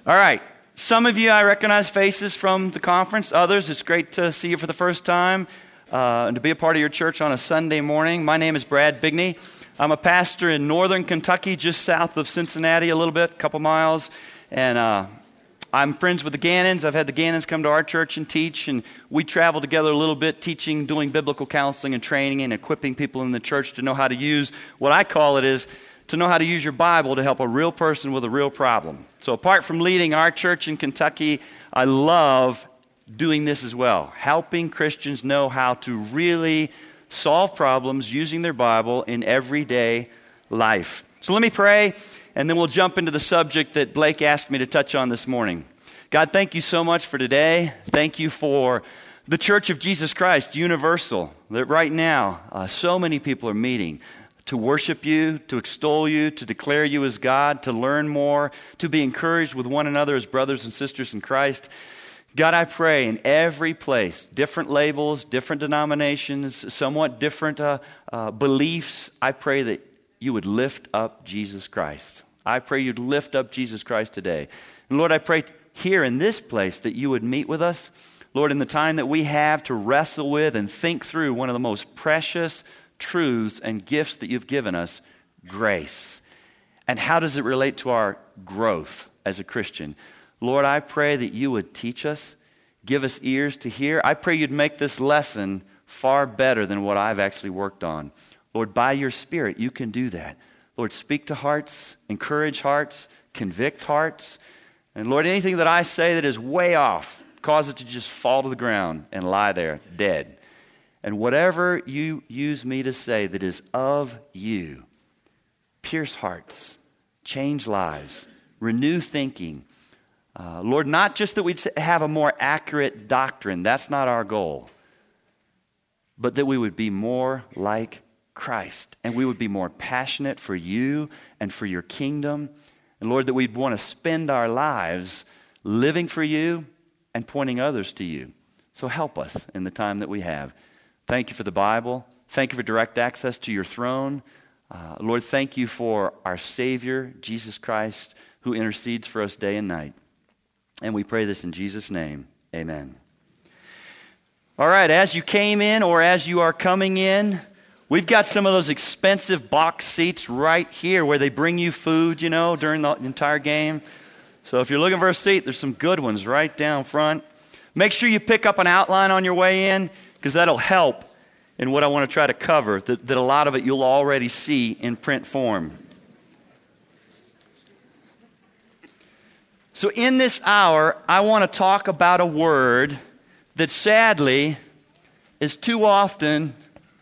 All right. Some of you, I recognize faces from the conference. Others, it's great to see you for the first time and to be a part of your church on a Sunday morning. My name is Brad Bigney. I'm a pastor in northern Kentucky, just south of Cincinnati a little bit, a couple miles. And I'm friends with the Gannons. I've had the Gannons come to our church and teach. And we travel together a little bit, teaching, doing biblical counseling and training and equipping people in the church to know how to use what I call it is to know how to use your Bible to help a real person with a real problem. So apart from leading our church in Kentucky, I love doing this as well, helping Christians know how to really solve problems using their Bible in everyday life. So let me pray, and then we'll jump into the subject that Blake asked me to touch on this morning. God, thank you so much for today. Thank you for the Church of Jesus Christ, Universal, that right now so many people are meeting to worship you, to extol you, to declare you as God, to learn more, to be encouraged with one another as brothers and sisters in Christ. God, I pray in every place, different labels, different denominations, somewhat different beliefs, I pray that you would lift up Jesus Christ. I pray you'd lift up Jesus Christ today. And Lord, I pray here in this place that you would meet with us. Lord, in the time that we have to wrestle with and think through one of the most precious truths and gifts that you've given us, grace. And how does it relate to our growth as a Christian? Lord, I pray that you would teach us, give us ears to hear. I pray you'd make this lesson far better than what I've actually worked on. Lord, by your Spirit, you can do that. Lord, speak to hearts, encourage hearts, convict hearts. And Lord, anything that I say that is way off, cause it to just fall to the ground and lie there dead. And whatever you use me to say that is of you, pierce hearts, change lives, renew thinking. Lord, not just that we'd have a more accurate doctrine, that's not our goal, but that we would be more like Christ and we would be more passionate for you and for your kingdom. And Lord, that we'd want to spend our lives living for you and pointing others to you. So help us in the time that we have. Thank you for the Bible. Thank you for direct access to your throne. Lord, thank you for our Savior, Jesus Christ, who intercedes for us day and night. And we pray this in Jesus' name. Amen. All right, as you came in or as you are coming in, we've got some of those expensive box seats right here where they bring you food, during the entire game. So if you're looking for a seat, there's some good ones right down front. Make sure you pick up an outline on your way in, because that'll help in what I want to try to cover, that a lot of it you'll already see in print form. So in this hour, I want to talk about a word that sadly is too often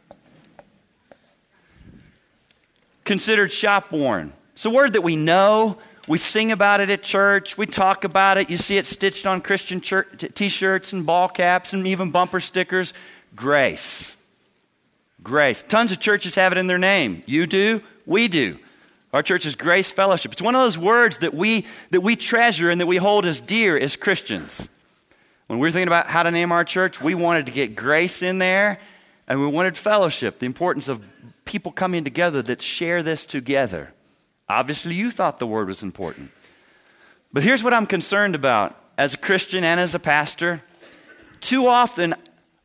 considered shop-worn. It's a word that we know. We sing about it at church. We talk about it. You see it stitched on Christian t-shirts and ball caps and even bumper stickers. Grace. Grace. Tons of churches have it in their name. You do. We do. Our church is Grace Fellowship. It's one of those words that we treasure and that we hold as dear as Christians. When we were thinking about how to name our church, we wanted to get grace in there and we wanted fellowship, the importance of people coming together that share this together. Obviously, you thought the word was important. But here's what I'm concerned about as a Christian and as a pastor. Too often,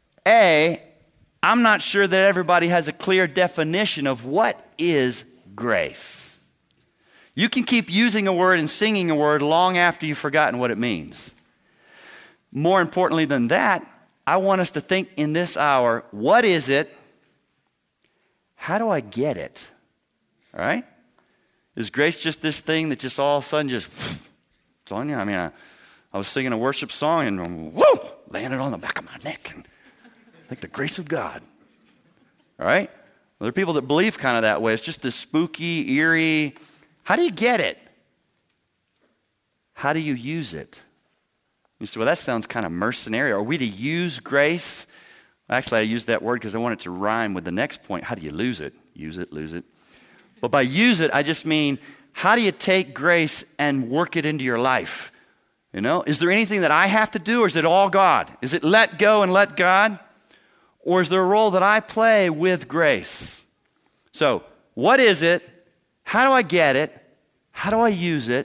I'm not sure that everybody has a clear definition of what is grace. You can keep using a word and singing a word long after you've forgotten what it means. More importantly than that, I want us to think in this hour, what is it? How do I get it? All right? Is grace just this thing that just all of a sudden just, it's on you? I mean, I was singing a worship song and whoa, landed on the back of my neck. And like the grace of God. All right? Well, there are people that believe kind of that way. It's just this spooky, eerie. How do you get it? How do you use it? You say, well, that sounds kind of mercenary. Are we to use grace? Actually, I used that word because I want it to rhyme with the next point. How do you lose it? Use it, lose it. But by use it, I just mean, how do you take grace and work it into your life? Is there anything that I have to do, or is it all God? Is it let go and let God? Or is there a role that I play with grace? So, what is it? How do I get it? How do I use it?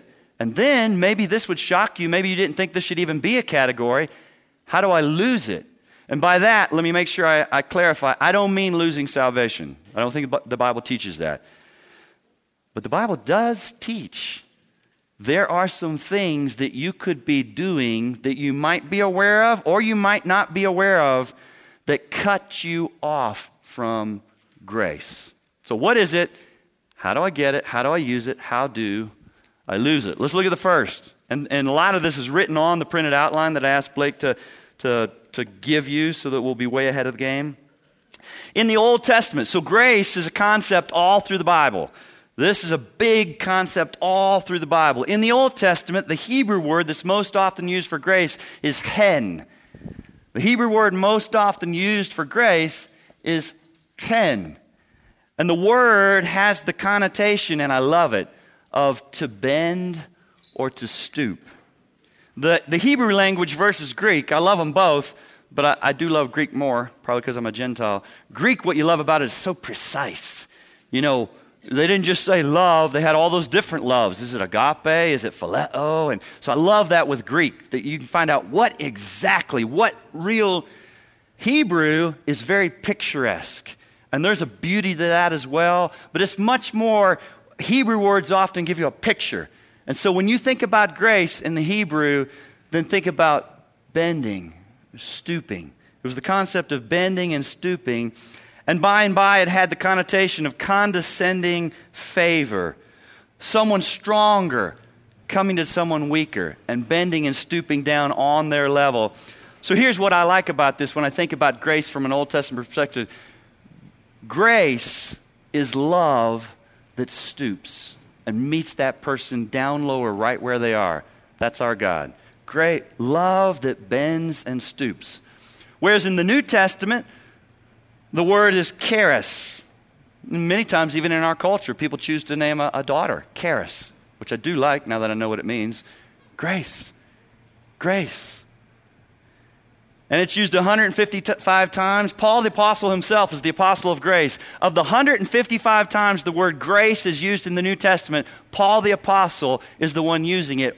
And then maybe this would shock you. Maybe you didn't think this should even be a category. How do I lose it? And by that, let me make sure I clarify. I don't mean losing salvation. I don't think the Bible teaches that. But the Bible does teach there are some things that you could be doing that you might be aware of or you might not be aware of that cut you off from grace. So what is it? How do I get it? How do I use it? How do I lose it? Let's look at the first. And a lot of this is written on the printed outline that I asked Blake to give you so that we'll be way ahead of the game. In the Old Testament, so grace is a concept all through the Bible. This is a big concept all through the Bible. In the Old Testament, the Hebrew word that's most often used for grace is chen. The Hebrew word most often used for grace is chen. And the word has the connotation, and I love it, of to bend or to stoop. The Hebrew language versus Greek, I love them both, but I do love Greek more, probably because I'm a Gentile. Greek, what you love about it is so precise. You know, they didn't just say love, they had all those different loves. Is it agape? Is it phileo? And so I love that with Greek, that you can find out what real Hebrew is very picturesque. And there's a beauty to that as well, but it's much more, Hebrew words often give you a picture. And so when you think about grace in the Hebrew, then think about bending, stooping. It was the concept of bending and stooping. And by it had the connotation of condescending favor. Someone stronger coming to someone weaker and bending and stooping down on their level. So here's what I like about this when I think about grace from an Old Testament perspective. Grace is love that stoops and meets that person down lower right where they are. That's our God. Great love that bends and stoops. Whereas in the New Testament, the word is charis. Many times, even in our culture, people choose to name a daughter Charis, which I do like now that I know what it means. Grace. Grace. And it's used 155 times. Paul the Apostle himself is the apostle of grace. Of the 155 times the word grace is used in the New Testament, Paul the Apostle is the one using it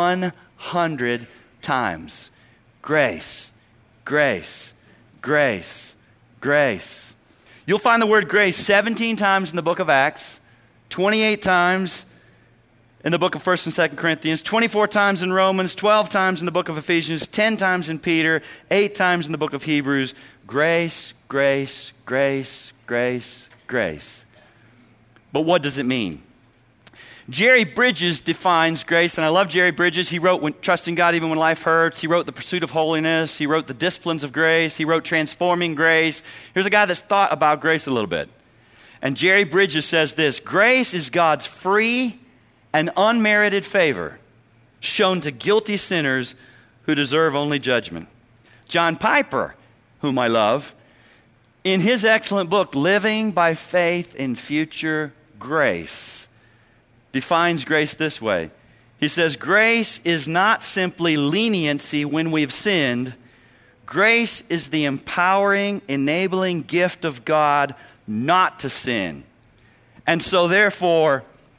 100 times. Grace. Grace. Grace. Grace. You'll find the word grace 17 times in the book of Acts, 28 times in the book of 1st and 2nd Corinthians, 24 times in Romans, 12 times in the book of Ephesians, 10 times in Peter, 8 times in the book of Hebrews. Grace, grace, grace, grace, grace. But what does it mean? Jerry Bridges defines grace, and I love Jerry Bridges. He wrote Trusting God Even When Life Hurts. He wrote The Pursuit of Holiness. He wrote The Disciplines of Grace. He wrote Transforming Grace. Here's a guy that's thought about grace a little bit. And Jerry Bridges says this: grace is God's free and unmerited favor shown to guilty sinners who deserve only judgment. John Piper, whom I love, in his excellent book, Living by Faith in Future Grace, defines grace this way. He says, grace is not simply leniency when we've sinned. Grace is the empowering, enabling gift of God not to sin. And so therefore,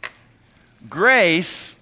grace,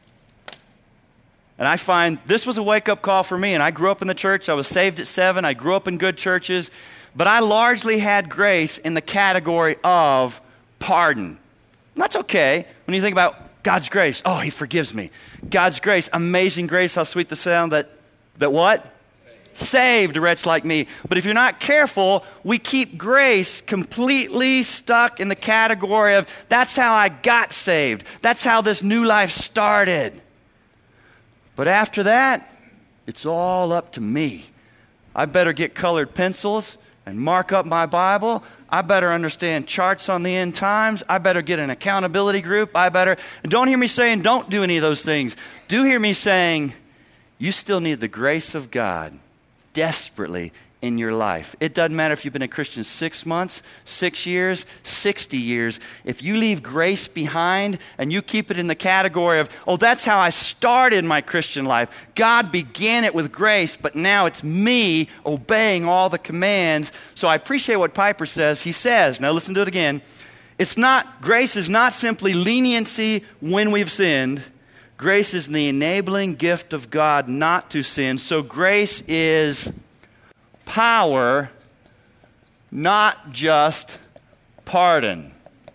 and I find this was a wake-up call for me, and I grew up in the church. I was saved at 7. I grew up in good churches. But I largely had grace in the category of pardon. And that's okay when you think about God's grace. Oh, He forgives me. God's grace, amazing grace, how sweet the sound that what? Saved a wretch like me. But if you're not careful, we keep grace completely stuck in the category of, that's how I got saved. That's how this new life started. But after that, it's all up to me. I better get colored pencils and mark up my Bible. I better understand charts on the end times. I better get an accountability group. And don't hear me saying don't do any of those things. Do hear me saying you still need the grace of God desperately in your life. It doesn't matter if you've been a Christian 6 months, 6 years, 60 years. If you leave grace behind and you keep it in the category of, oh, that's how I started my Christian life. God began it with grace, but now it's me obeying all the commands. So I appreciate what Piper says. He says, now listen to it again. Grace is not simply leniency when we've sinned. Grace is the enabling gift of God not to sin. So grace is power, not just pardon.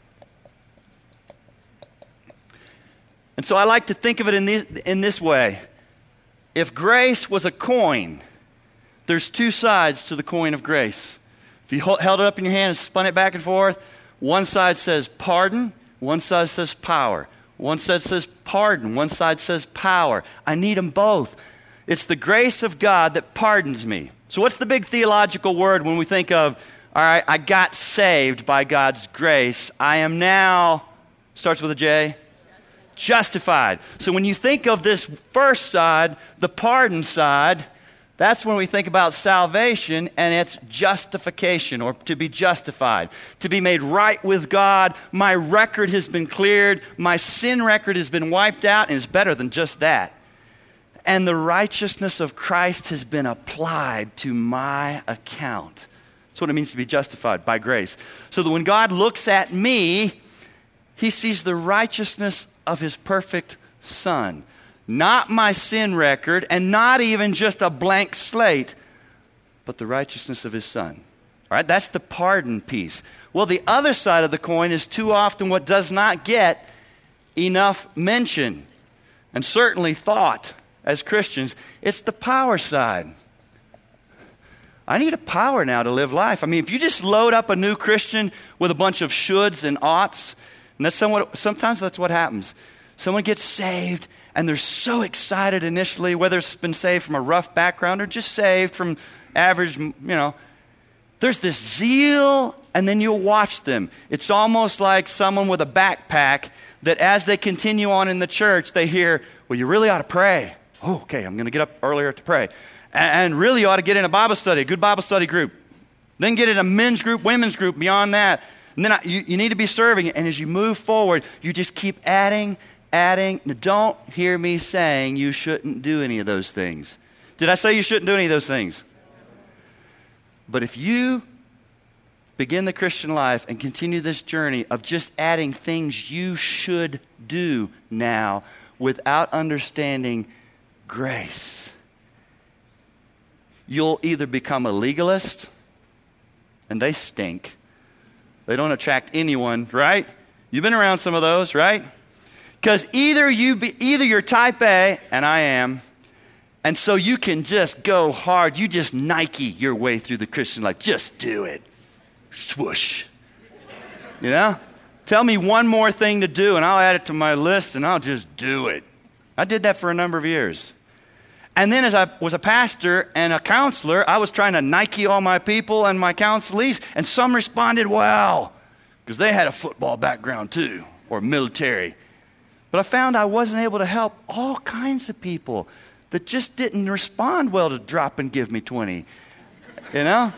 And so I like to think of it in this way. If grace was a coin, there's two sides to the coin of grace. If you held it up in your hand and spun it back and forth, one side says pardon, one side says power. One side says pardon, one side says power. I need them both. It's the grace of God that pardons me. So what's the big theological word when we think of, all right, I got saved by God's grace. I am now, starts with a J, justified. So when you think of this first side, the pardon side, that's when we think about salvation, and it's justification, or to be justified, to be made right with God. My record has been cleared. My sin record has been wiped out, and it's better than just that. And the righteousness of Christ has been applied to my account. That's what it means to be justified by grace. So that when God looks at me, He sees the righteousness of His perfect Son. Not my sin record, and not even just a blank slate, but the righteousness of His Son. All right, that's the pardon piece. Well, the other side of the coin is too often what does not get enough mention, and certainly thought as Christians. It's the power side. I need a power now to live life. I mean, if you just load up a new Christian with a bunch of shoulds and oughts, and sometimes that's what happens. Someone gets saved, and they're so excited initially, whether it's been saved from a rough background or just saved from average, There's this zeal, and then you'll watch them. It's almost like someone with a backpack that as they continue on in the church, they hear, well, you really ought to pray. Oh, okay, I'm going to get up earlier to pray. And really ought to get in a Bible study, a good Bible study group. Then get in a men's group, women's group beyond that. And then you need to be serving. And as you move forward, you just keep adding. Now, don't hear me saying you shouldn't do any of those things. Did I say you shouldn't do any of those things? But if you begin the Christian life and continue this journey of just adding things you should do now without understanding grace, you'll either become a legalist, and they stink. They don't attract anyone, right? You've been around some of those, right? Because either you're type A, and I am, and so you can just go hard. You just Nike your way through the Christian life. Just do it. Swoosh. Tell me one more thing to do, and I'll add it to my list, and I'll just do it. I did that for a number of years. And then as I was a pastor and a counselor, I was trying to Nike all my people and my counselees, and some responded well, because they had a football background too, or military. But I found I wasn't able to help all kinds of people that just didn't respond well to drop and give me 20. And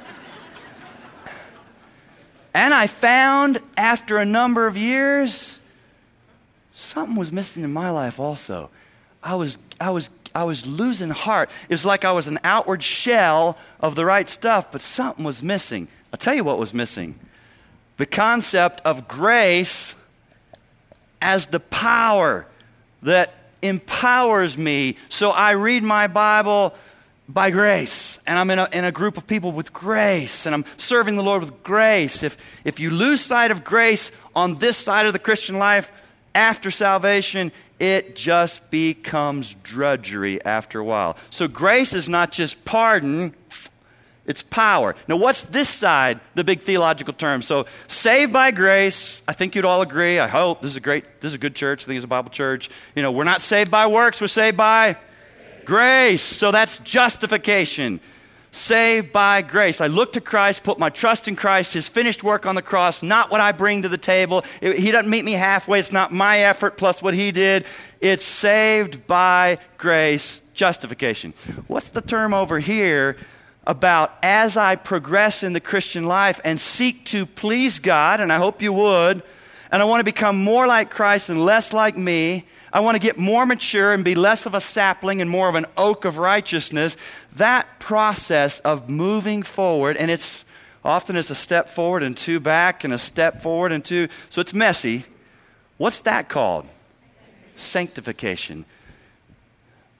I found after a number of years, something was missing in my life also. I was losing heart. It was like I was an outward shell of the right stuff, but something was missing. I'll tell you what was missing. The concept of grace as the power that empowers me. So I read my Bible by grace, and I'm in a group of people with grace, and I'm serving the Lord with grace. If you lose sight of grace on this side of the Christian life after salvation, it just becomes drudgery after a while. So grace is not just pardon, it's power. Now what's this side, the big theological term? So saved by grace, I think you'd all agree, I hope, this is a good church, I think it's a Bible church. We're not saved by works, we're saved by grace. So that's justification. Saved by grace. I look to Christ, put my trust in Christ, His finished work on the cross, not what I bring to the table. He doesn't meet me halfway. It's not my effort plus what He did. It's saved by grace, justification. What's the term over here about as I progress in the Christian life and seek to please God, and I hope you would, and I want to become more like Christ and less like me, I want to get more mature and be less of a sapling and more of an oak of righteousness. That process of moving forward, and it's a step forward and two back and a step forward and two, so it's messy. What's that called? Sanctification.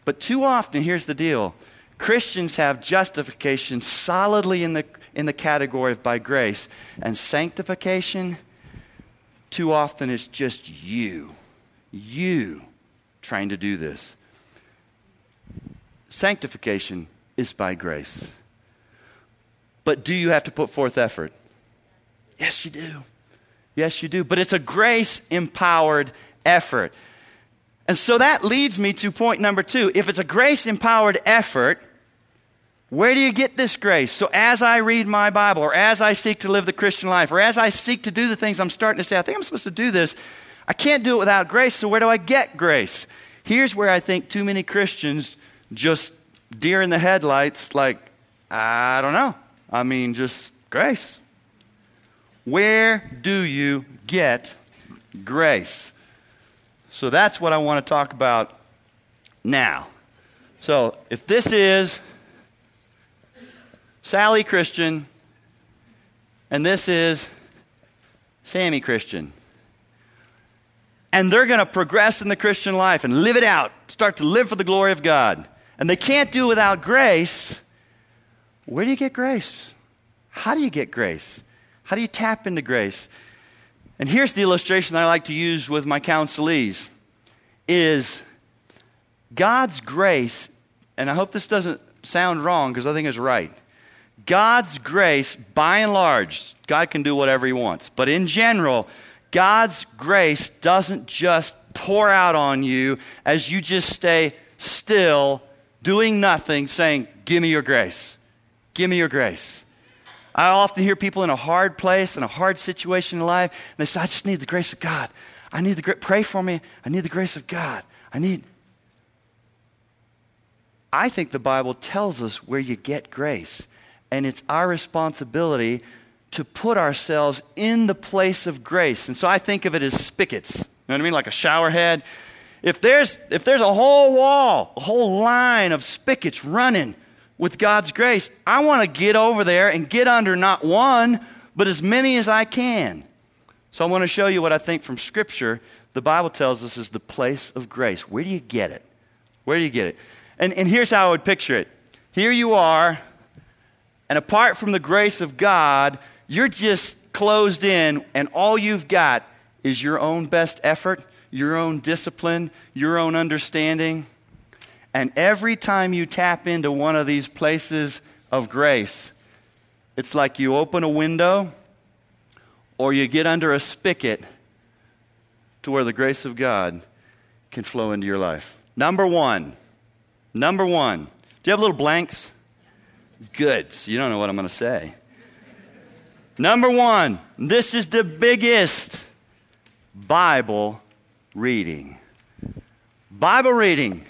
But too often, here's the deal. Christians have justification solidly in the category of by grace. And sanctification, too often it's just you trying to do this. Sanctification is by grace. But do you have to put forth effort? Yes, you do. Yes, you do. But it's a grace-empowered effort. And so that leads me to point number 2. If it's a grace-empowered effort, where do you get this grace? So as I read my Bible, or as I seek to live the Christian life, or as I seek to do the things I'm starting to say, I think I'm supposed to do this, I can't do it without grace, so where do I get grace? Here's where I think too many Christians just deer in the headlights, like, I don't know. I mean, just grace. Where do you get grace? So that's what I want to talk about now. So if this is Sally Christian, and this is Sammy Christian, and they're going to progress in the Christian life and live it out, start to live for the glory of God, and they can't do without grace, where do you get grace? How do you get grace? How do you tap into grace? And here's the illustration I like to use with my counselees, is God's grace, and I hope this doesn't sound wrong because I think it's right. God's grace, by and large, God can do whatever He wants. But in general, God's grace doesn't just pour out on you as you just stay still, doing nothing, saying, give me your grace. Give me your grace. I often hear people in a hard place, in a hard situation in life, and they say, I just need the grace of God. I need the grace. Pray for me. I need the grace of God. I think the Bible tells us where you get grace. And it's our responsibility to put ourselves in the place of grace. And so I think of it as spigots. You know what I mean? Like a shower head. If there's a whole wall, a whole line of spigots running with God's grace, I want to get over there and get under not one, but as many as I can. So I want to show you what I think from Scripture the Bible tells us is the place of grace. Where do you get it? Where do you get it? And here's how I would picture it. Here you are, and apart from the grace of God, you're just closed in, and all you've got is your own best effort, your own discipline, your own understanding. And every time you tap into one of these places of grace, it's like you open a window or you get under a spigot to where the grace of God can flow into your life. Number one. Do you have little blanks? Good. So you don't know what I'm going to say. Number 1. This is the biggest. Bible reading. Bible reading.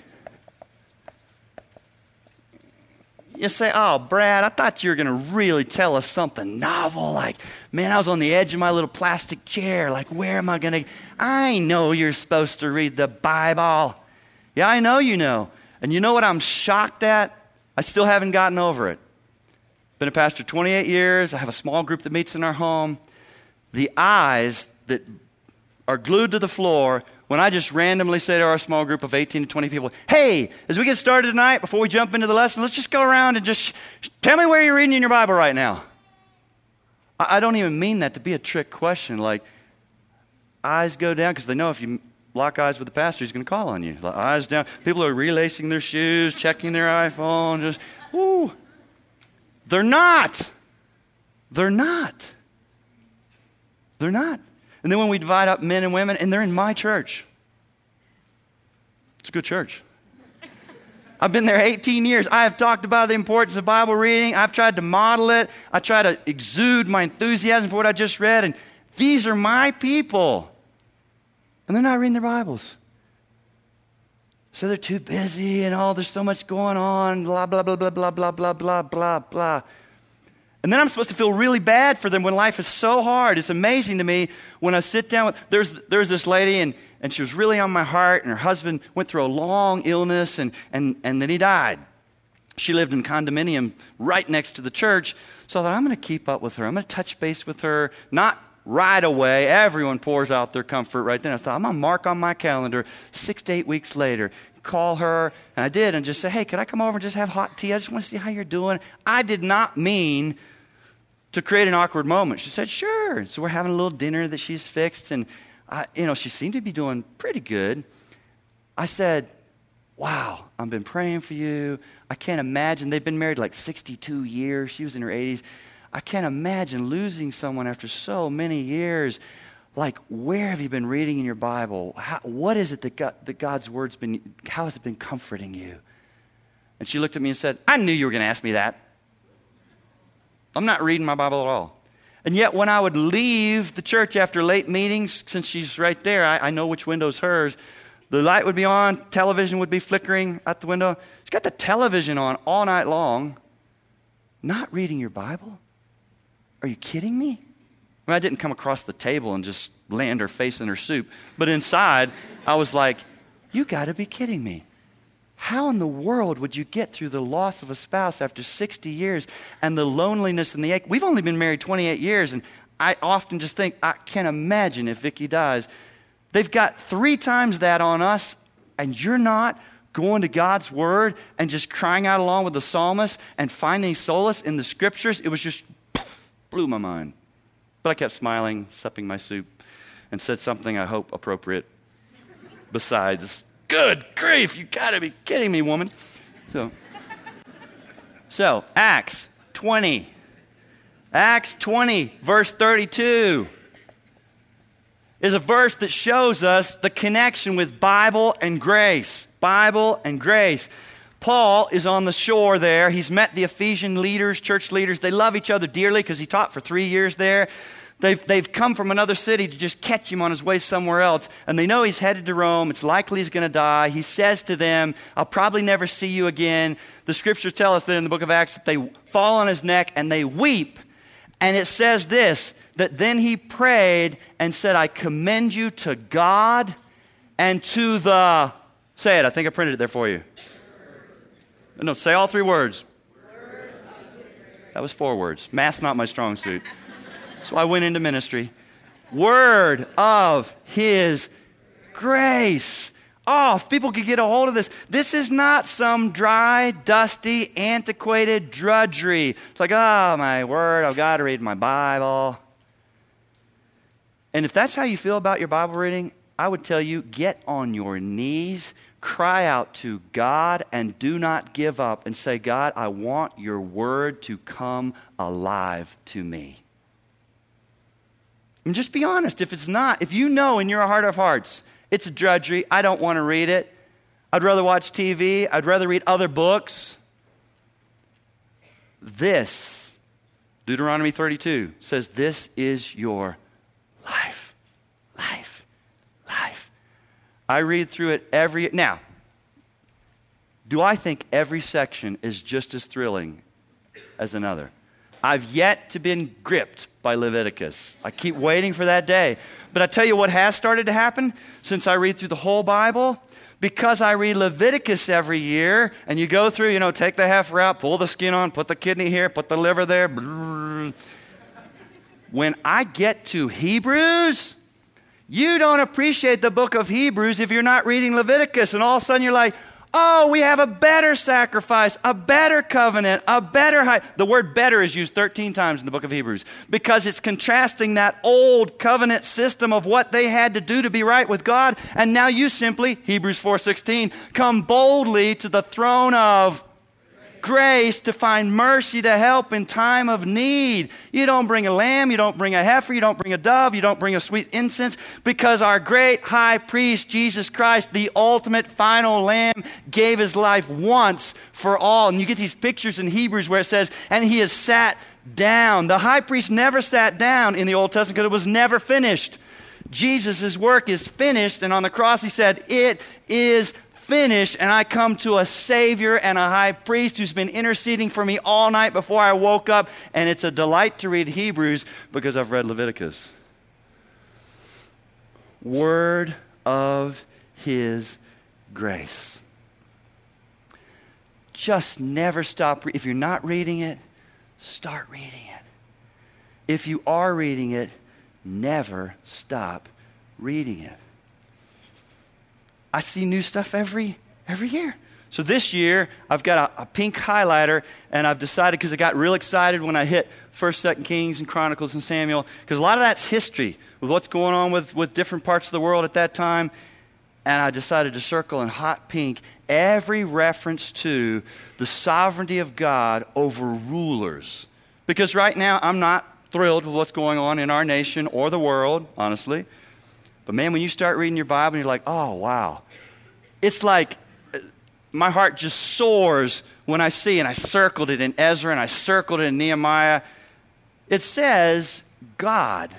You say, oh, Brad, I thought you were going to really tell us something novel. Like, man, I was on the edge of my little plastic chair. Like, where am I going to... I know you're supposed to read the Bible. Yeah, I know you know. And you know what I'm shocked at? I still haven't gotten over it. Been a pastor 28 years. I have a small group that meets in our home. The eyes that are glued to the floor when I just randomly say to our small group of 18 to 20 people, hey, as we get started tonight, before we jump into the lesson, let's just go around and just tell me where you're reading in your Bible right now. I don't even mean that to be a trick question. Like, eyes go down, because they know if you lock eyes with the pastor, he's going to call on you. Eyes down. People are relacing their shoes, checking their iPhone. Just, whoo. They're not. And then when we divide up men and women, and they're in my church. It's a good church. I've been there 18 years. I have talked about the importance of Bible reading. I've tried to model it. I try to exude my enthusiasm for what I just read. And these are my people. And they're not reading their Bibles. So they're too busy and there's so much going on, blah, blah, blah, blah, blah, blah, blah, blah, blah, blah. And then I'm supposed to feel really bad for them when life is so hard. It's amazing to me when I sit down with, there's this lady and she was really on my heart, and her husband went through a long illness and then he died. She lived in a condominium right next to the church. So I thought, I'm going to keep up with her. I'm going to touch base with her. Not right away. Everyone pours out their comfort right then. I thought, I'm going to mark on my calendar 6 to 8 weeks later. call her, and I did, and just say, hey, could I come over and just have hot tea? I just want to see how you're doing. I did not mean to create an awkward moment. She said, sure. So we're having a little dinner that she's fixed, and she seemed to be doing pretty good. I said, wow, I've been praying for you. I can't imagine. They've been married like 62 years. She was in her 80s. I can't imagine losing someone after so many years. Like, where have you been reading in your Bible? What is it that God's Word's been, how has it been comforting you? And she looked at me and said, I knew you were going to ask me that. I'm not reading my Bible at all. And yet when I would leave the church after late meetings, since she's right there, I know which window's hers, the light would be on, television would be flickering out the window. She's got the television on all night long. Not reading your Bible? Are you kidding me? I didn't come across the table and just land her face in her soup. But inside, I was like, you got to be kidding me. How in the world would you get through the loss of a spouse after 60 years and the loneliness and the ache? We've only been married 28 years, and I often just think, I can't imagine if Vicky dies. They've got 3 times that on us, and you're not going to God's Word and just crying out along with the psalmist and finding solace in the Scriptures. It was just blew my mind. But I kept smiling, supping my soup, and said something I hope appropriate. Besides, good grief, you got to be kidding me, woman. So Acts 20. Acts 20, verse 32 is a verse that shows us the connection with Bible and grace. Bible and grace. Paul is on the shore there. He's met the Ephesian leaders, church leaders. They love each other dearly because he taught for 3 years there. They've come from another city to just catch him on his way somewhere else. And they know he's headed to Rome. It's likely he's going to die. He says to them, I'll probably never see you again. The scriptures tell us that in the book of Acts that they fall on his neck and they weep. And it says this, that then he prayed and said, I commend you to God and to the... Say it. I think I printed it there for you. No, say all 3 words. That was 4 words. Math's not my strong suit. So I went into ministry. Word of His grace. Oh, if people could get a hold of this. This is not some dry, dusty, antiquated drudgery. It's like, oh, my word, I've got to read my Bible. And if that's how you feel about your Bible reading, I would tell you, get on your knees, cry out to God, and do not give up, and say, God, I want your word to come alive to me. And just be honest. If it's not, if you know in your heart of hearts, it's a drudgery, I don't want to read it, I'd rather watch TV, I'd rather read other books. This, Deuteronomy 32, says this is your life. Life. Life. I read through it now, do I think every section is just as thrilling as another? I've yet to been gripped by Leviticus. I keep waiting for that day. But I tell you what has started to happen since I read through the whole Bible. Because I read Leviticus every year, and you go through, take the heifer out, pull the skin on, put the kidney here, put the liver there. When I get to Hebrews, you don't appreciate the book of Hebrews if you're not reading Leviticus. And all of a sudden you're like, oh, we have a better sacrifice, a better covenant, a better high. The word better is used 13 times in the book of Hebrews because it's contrasting that old covenant system of what they had to do to be right with God. And now you simply, Hebrews 4:16, come boldly to the throne of grace to find mercy to help in time of need. You don't bring a lamb, you don't bring a heifer, you don't bring a dove, you don't bring a sweet incense, because our great high priest, Jesus Christ, the ultimate final lamb, gave his life once for all. And you get these pictures in Hebrews where it says, and he has sat down. The high priest never sat down in the Old Testament because it was never finished. Jesus' work is finished, and on the cross he said, it is finished, and I come to a Savior and a high priest who's been interceding for me all night before I woke up, and it's a delight to read Hebrews because I've read Leviticus. Word of His grace. Just never stop. If you're not reading it, start reading it. If you are reading it, never stop reading it. I see new stuff every Every year. So this year, I've got a pink highlighter, and I've decided, because I got real excited when I hit 1st, 2nd Kings and Chronicles and Samuel, because a lot of that's history with what's going on with different parts of the world at that time. And I decided to circle in hot pink every reference to the sovereignty of God over rulers. Because right now, I'm not thrilled with what's going on in our nation or the world, honestly. But man, when you start reading your Bible, you're like, oh, wow. It's like my heart just soars when I see, and I circled it in Ezra, and I circled it in Nehemiah. It says, God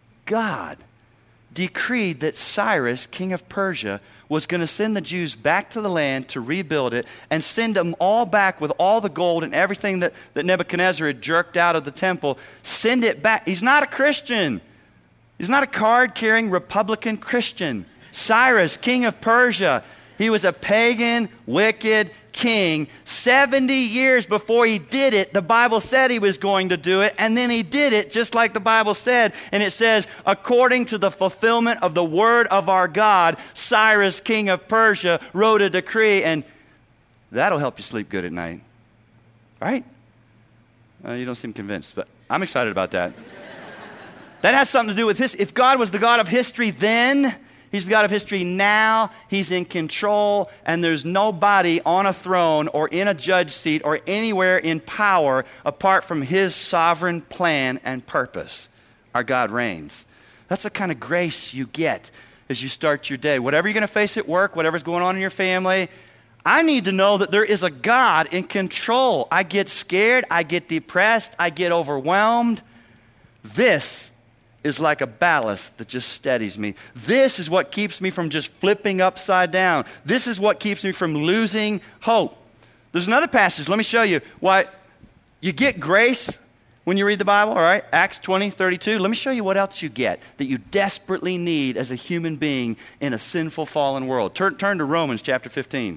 decreed that Cyrus, king of Persia, was going to send the Jews back to the land to rebuild it and send them all back with all the gold and everything that Nebuchadnezzar had jerked out of the temple. Send it back. He's not a Christian. He's not a card-carrying Republican Christian. Cyrus, king of Persia, he was a pagan, wicked king. 70 years before he did it, the Bible said he was going to do it, and then he did it just like the Bible said. And it says, according to the fulfillment of the word of our God, Cyrus, king of Persia, wrote a decree, and that'll help you sleep good at night. Right? You don't seem convinced, but I'm excited about that. That has something to do with history. If God was the God of history then, He's the God of history now. He's in control, and there's nobody on a throne or in a judge seat or anywhere in power apart from His sovereign plan and purpose. Our God reigns. That's the kind of grace you get as you start your day. Whatever you're going to face at work, whatever's going on in your family, I need to know that there is a God in control. I get scared. I get depressed. I get overwhelmed. This is like a ballast that just steadies me. This is what keeps me from just flipping upside down. This is what keeps me from losing hope. There's another passage. Let me show you why you get grace when you read the Bible, all right? Acts 20:32. Let me show you what else you get that you desperately need as a human being in a sinful, fallen world. Turn to Romans chapter 15.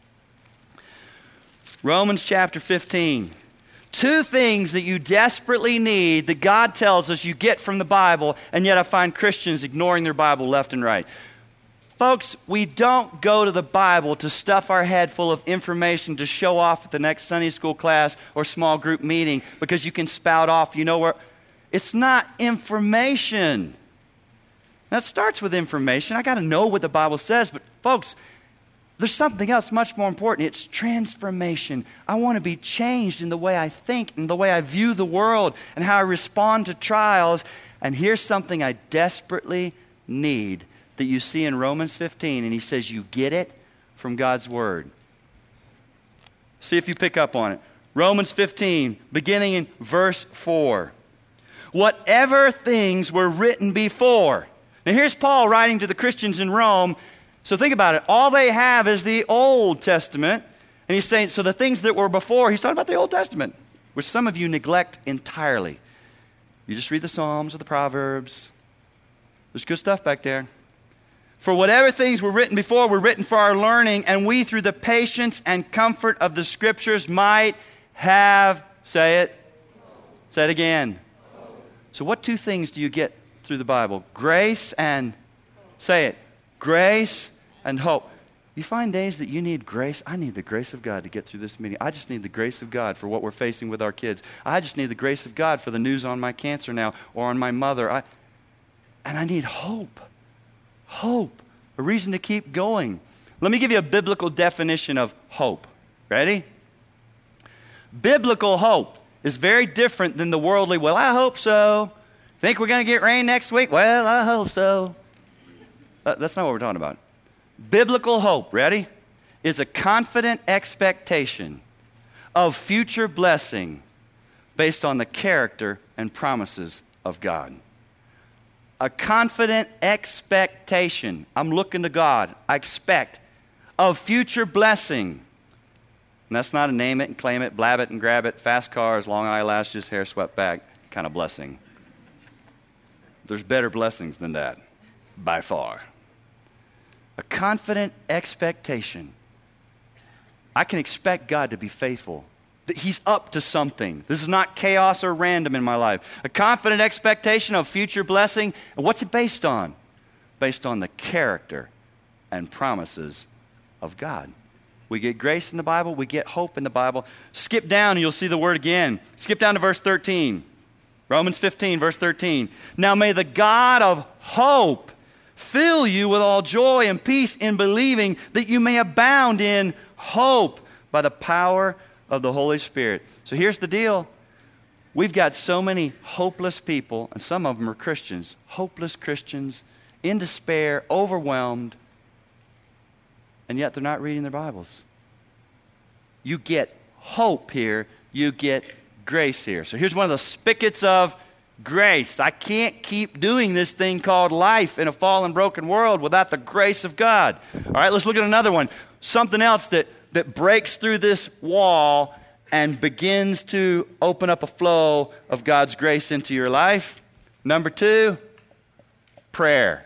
Romans chapter 15. Two things that you desperately need that God tells us you get from the Bible, and yet I find Christians ignoring their Bible left and right. Folks, we don't go to the Bible to stuff our head full of information to show off at the next Sunday school class or small group meeting because you can spout off, you know where. It's not information. That starts with information. I got to know what the Bible says, but folks, there's something else much more important. It's transformation. I want to be changed in the way I think and the way I view the world and how I respond to trials. And here's something I desperately need that you see in Romans 15. And he says you get it from God's Word. See if you pick up on it. Romans 15, beginning in verse 4. Whatever things were written before. Now here's Paul writing to the Christians in Rome. So think about it. All they have is the Old Testament. And he's saying, so the things that were before, he's talking about the Old Testament, which some of you neglect entirely. You just read the Psalms or the Proverbs. There's good stuff back there. For whatever things were written before were written for our learning, and we through the patience and comfort of the Scriptures might have, say it again. So what two things do you get through the Bible? Grace and, say it, grace and hope. You find days that you need grace. I need the grace of God to get through this meeting. I just need the grace of God for what we're facing with our kids. I just need the grace of God for the news on my cancer now or on my mother. And I need hope. Hope. A reason to keep going. Let me give you a biblical definition of hope. Ready? Biblical hope is very different than the worldly, well, I hope so. Think we're going to get rain next week? Well, I hope so. That's not what we're talking about. Biblical hope, ready, is a confident expectation of future blessing based on the character and promises of God. A confident expectation. I'm looking to God. I expect of future blessing. And that's not a name it and claim it, blab it and grab it, fast cars, long eyelashes, hair swept back kind of blessing. There's better blessings than that, by far. A confident expectation. I can expect God to be faithful. That He's up to something. This is not chaos or random in my life. A confident expectation of future blessing. And what's it based on? Based on the character and promises of God. We get grace in the Bible. We get hope in the Bible. Skip down and you'll see the word again. Skip down to verse 13. Romans 15, verse 13. Now may the God of hope fill you with all joy and peace in believing, that you may abound in hope by the power of the Holy Spirit. So here's the deal. We've got so many hopeless people, and some of them are Christians, hopeless Christians, in despair, overwhelmed, and yet they're not reading their Bibles. You get hope here. You get grace here. So here's one of the spigots of grace. I can't keep doing this thing called life in a fallen, broken world without the grace of God. All right, let's look at another one. Something else that breaks through this wall and begins to open up a flow of God's grace into your life. Number 2, prayer.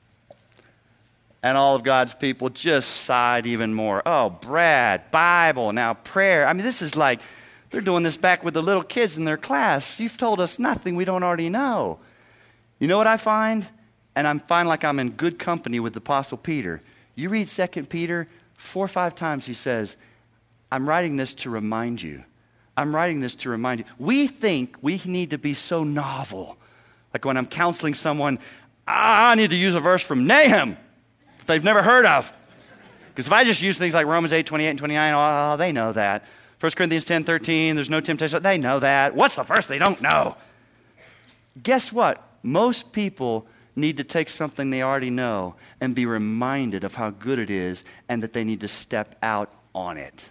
And all of God's people just sighed even more. Oh, Brad, Bible, now prayer. I mean, this is like they're doing this back with the little kids in their class. You've told us nothing we don't already know. You know what I find? And I find like I'm in good company with the Apostle Peter. You read 2 Peter, 4 or 5 times he says, I'm writing this to remind you. I'm writing this to remind you. We think we need to be so novel. Like when I'm counseling someone, I need to use a verse from Nahum that they've never heard of. Because if I just use things like Romans 8, 28 and 29, oh, they know that. 1 Corinthians 10, 13, there's no temptation. They know that. What's the verse they don't know? Guess what? Most people need to take something they already know and be reminded of how good it is and that they need to step out on it.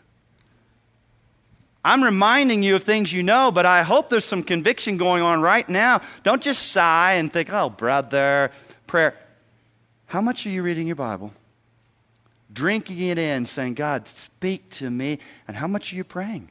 I'm reminding you of things you know, but I hope there's some conviction going on right now. Don't just sigh and think, oh, brother, prayer. How much are you reading your Bible? Drinking it in, saying, God, speak to me. And how much are you praying?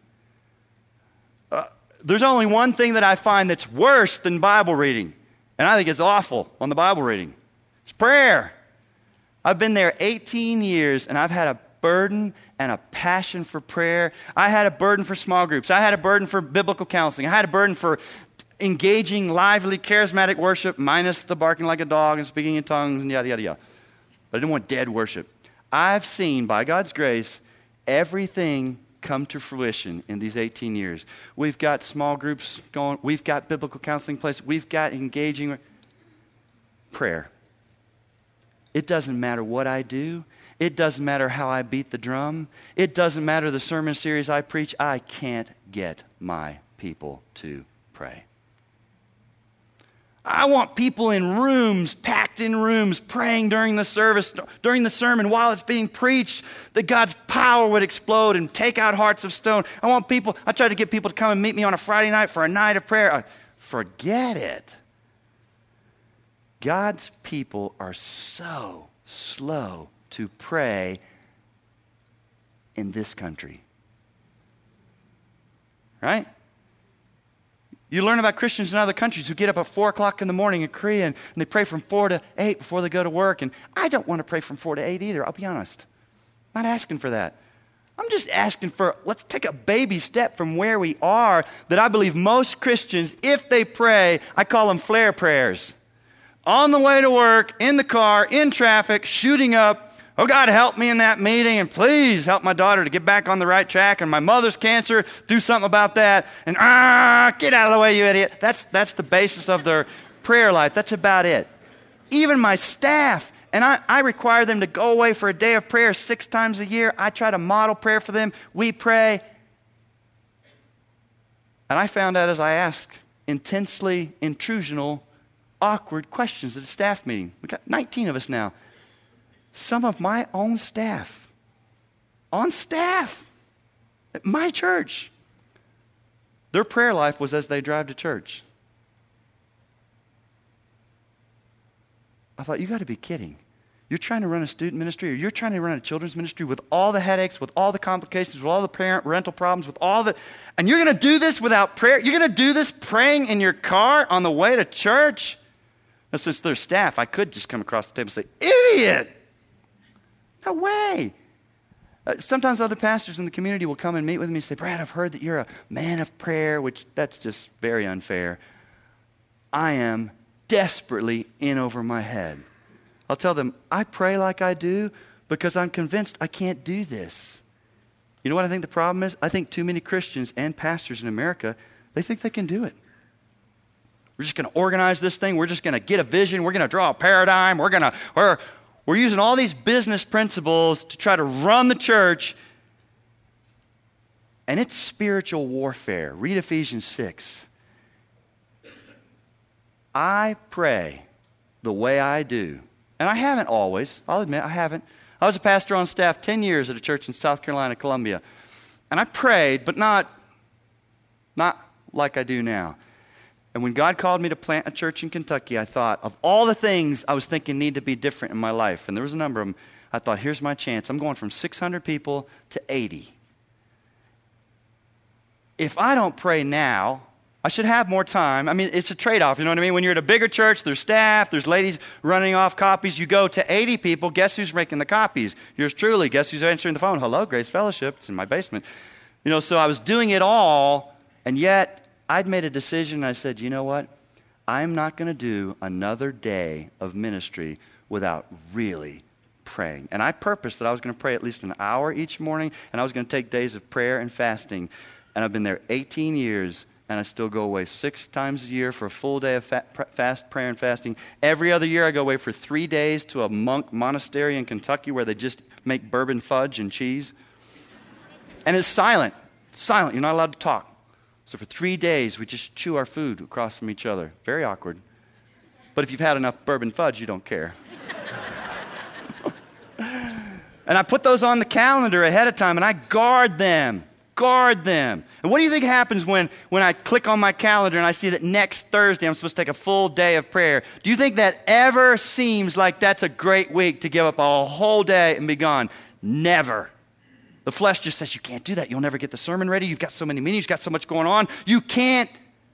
There's only one thing that I find that's worse than Bible reading, and I think it's awful on the Bible reading. It's prayer. I've been there 18 years, and I've had a burden and a passion for prayer. I had a burden for small groups. I had a burden for biblical counseling. I had a burden for engaging, lively, charismatic worship, minus the barking like a dog and speaking in tongues and yada, yada, yada. But I didn't want dead worship. I've seen, by God's grace, everything come to fruition in these 18 years. We've got small groups going. We've got biblical counseling places. We've got engaging prayer. It doesn't matter what I do. It doesn't matter how I beat the drum. It doesn't matter the sermon series I preach. I can't get my people to pray. I want people in rooms, packed in rooms, praying during the service, during the sermon, while it's being preached, that God's power would explode and take out hearts of stone. I try to get people to come and meet me on a Friday night for a night of prayer. Forget it. God's people are so slow to pray in this country. Right? You learn about Christians in other countries who get up at 4 o'clock in the morning in Korea and they pray from 4 to 8 before they go to work. And I don't want to pray from 4 to 8 either, I'll be honest. I'm not asking for that. I'm just asking for, let's take a baby step from where we are, that I believe most Christians, if they pray, I call them flare prayers. On the way to work, in the car, in traffic, shooting up. Oh, God, help me in that meeting, and please help my daughter to get back on the right track, and my mother's cancer, do something about that, and get out of the way, you idiot. That's the basis of their prayer life. That's about it. Even my staff, and I require them to go away for a day of prayer 6 times a year. I try to model prayer for them. We pray. And I found out as I asked intensely intrusional, awkward questions at a staff meeting. We've got 19 of us now. Some of my own staff, on staff, at my church, their prayer life was as they drive to church. I thought, you got to be kidding. You're trying to run a student ministry, or you're trying to run a children's ministry with all the headaches, with all the complications, with all the parental problems, with all the... And you're going to do this without prayer? You're going to do this praying in your car on the way to church? Now, since they're staff, I could just come across the table and say, idiot! No way. Sometimes other pastors in the community will come and meet with me and say, Brad, I've heard that you're a man of prayer, which that's just very unfair. I am desperately in over my head. I'll tell them, I pray like I do because I'm convinced I can't do this. You know what I think the problem is? I think too many Christians and pastors in America, they think they can do it. We're just going to organize this thing. We're just going to get a vision. We're going to draw a paradigm. We're using all these business principles to try to run the church. And it's spiritual warfare. Read Ephesians 6. I pray the way I do. And I haven't always. I'll admit, I haven't. I was a pastor on staff 10 years at a church in South Carolina, Columbia. And I prayed, but not like I do now. And when God called me to plant a church in Kentucky, I thought of all the things I was thinking need to be different in my life. And there was a number of them. I thought, here's my chance. I'm going from 600 people to 80. If I don't pray now, I should have more time. I mean, it's a trade-off, you know what I mean? When you're at a bigger church, there's staff, there's ladies running off copies. You go to 80 people, guess who's making the copies? Yours truly. Guess who's answering the phone? Hello, Grace Fellowship. It's in my basement. You know, so I was doing it all, and yet I'd made a decision. I said, you know what? I'm not going to do another day of ministry without really praying. And I purposed that I was going to pray at least an hour each morning, and I was going to take days of prayer and fasting. And I've been there 18 years, and I still go away 6 times a year for a full day of fast prayer and fasting. Every other year I go away for 3 days to a monk monastery in Kentucky where they just make bourbon fudge and cheese. And it's silent. It's silent. You're not allowed to talk. So for 3 days we just chew our food across from each other. Very awkward. But if you've had enough bourbon fudge, you don't care. And I put those on the calendar ahead of time, and I guard them. Guard them. And what do you think happens when I click on my calendar and I see that next Thursday I'm supposed to take a full day of prayer? Do you think that ever seems like that's a great week to give up a whole day and be gone? Never. The flesh just says, you can't do that. You'll never get the sermon ready. You've got so many meetings. You've got so much going on. You can't.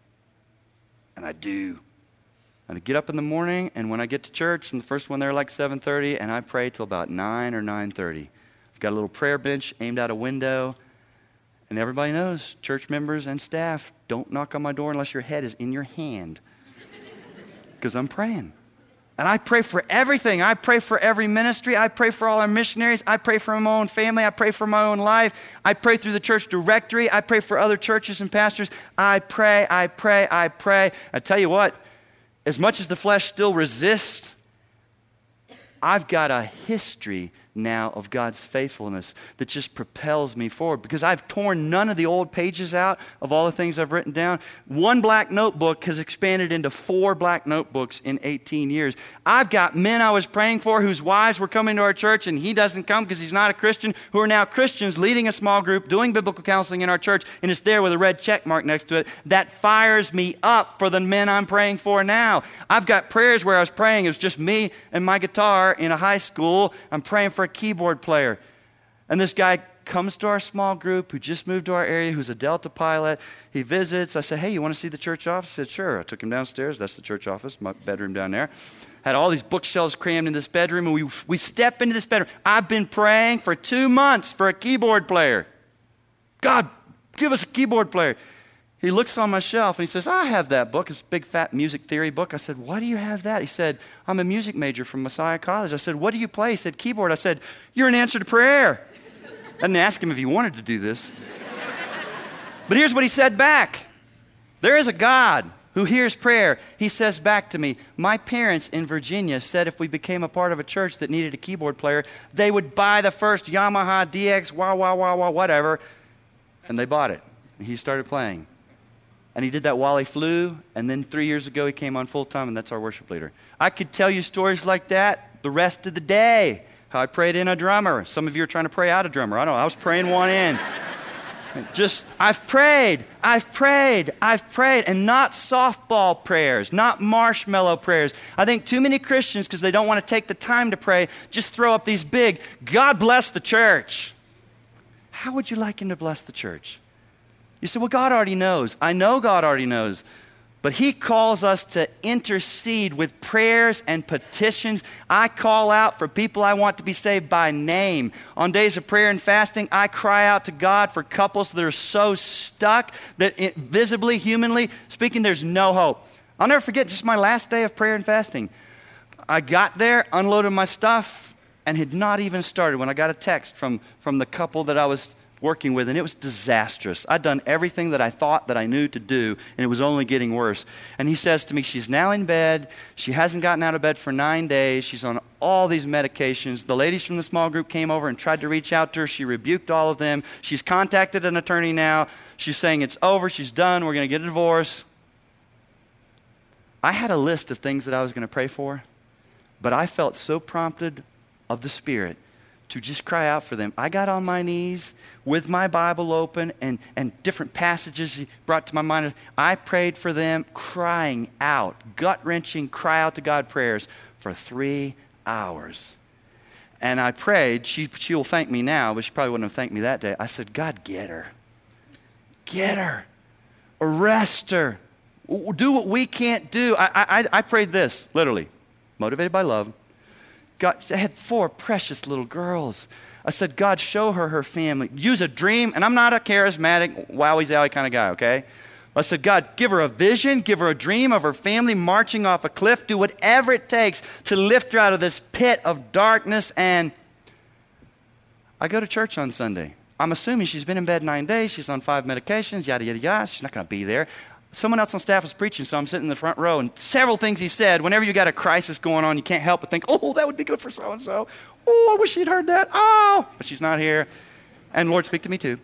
And I do. And I get up in the morning, and when I get to church, I'm the first one there like 7:30, and I pray till about 9 or 9:30. I've got a little prayer bench aimed out a window. And everybody knows, church members and staff, don't knock on my door unless your head is in your hand. Because I'm praying. And I pray for everything. I pray for every ministry. I pray for all our missionaries. I pray for my own family. I pray for my own life. I pray through the church directory. I pray for other churches and pastors. I pray. I tell you what, as much as the flesh still resists, I've got a history now of God's faithfulness that just propels me forward because I've torn none of the old pages out of all the things I've written down. One black notebook has expanded into 4 black notebooks in 18 years. I've got men I was praying for whose wives were coming to our church and he doesn't come because he's not a Christian, who are now Christians leading a small group, doing biblical counseling in our church, and it's there with a red check mark next to it. That fires me up for the men I'm praying for now. I've got prayers where I was praying, it was just me and my guitar in a high school. I'm praying for a keyboard player. And this guy comes to our small group who just moved to our area, who's a Delta pilot. He visits. I said, hey, you want to see the church office? He said, sure. I took him downstairs. That's the church office, my bedroom down there. Had all these bookshelves crammed in this bedroom, and we step into this bedroom. I've been praying for 2 months for a keyboard player. God, give us a keyboard player. He looks on my shelf and he says, I have that book. It's a big fat music theory book. I said, why do you have that? He said, I'm a music major from Messiah College. I said, what do you play? He said, keyboard. I said, you're an answer to prayer. I didn't ask him if he wanted to do this. But here's what he said back. There is a God who hears prayer. He says back to me, my parents in Virginia said if we became a part of a church that needed a keyboard player, they would buy the first Yamaha DX, whatever. And they bought it. And he started playing. And he did that while he flew, and then 3 years ago he came on full-time, and that's our worship leader. I could tell you stories like that the rest of the day. How I prayed in a drummer. Some of you are trying to pray out a drummer. I don't know. I was praying one in. I've prayed, and not softball prayers, not marshmallow prayers. I think too many Christians, because they don't want to take the time to pray, just throw up these big, God bless the church. How would you like him to bless the church? You say, well, God already knows. I know God already knows. But he calls us to intercede with prayers and petitions. I call out for people I want to be saved by name. On days of prayer and fasting, I cry out to God for couples that are so stuck that visibly, humanly speaking, there's no hope. I'll never forget just my last day of prayer and fasting. I got there, unloaded my stuff, and had not even started when I got a text from the couple that I was working with, and it was disastrous. I'd done everything that I thought that I knew to do, and it was only getting worse. And he says to me, she's now in bed. She hasn't gotten out of bed for 9 days. She's on all these medications. The ladies from the small group came over and tried to reach out to her. She rebuked all of them. She's contacted an attorney now. She's saying it's over. She's done. We're going to get a divorce. I had a list of things that I was going to pray for, but I felt so prompted of the Spirit to just cry out for them. I got on my knees with my Bible open and different passages he brought to my mind. I prayed for them, crying out, gut-wrenching, cry out to God prayers for 3 hours. And I prayed, she will thank me now, but she probably wouldn't have thanked me that day. I said, God, get her. Get her. Arrest her. Do what we can't do. I prayed this, literally, motivated by love. God, I had 4 precious little girls. I said, God, show her her family. Use a dream. And I'm not a charismatic, wowie-zowie kind of guy, okay? I said, God, give her a vision, give her a dream of her family marching off a cliff. Do whatever it takes to lift her out of this pit of darkness. And I go to church on Sunday. I'm assuming she's been in bed 9 days. She's on 5 medications, yada, yada, yada. She's not going to be there. Someone else on staff was preaching, so I'm sitting in the front row, and several things he said, whenever you got a crisis going on, you can't help but think, oh, that would be good for so-and-so. Oh, I wish she'd heard that. Oh, but she's not here. And Lord, speak to me too.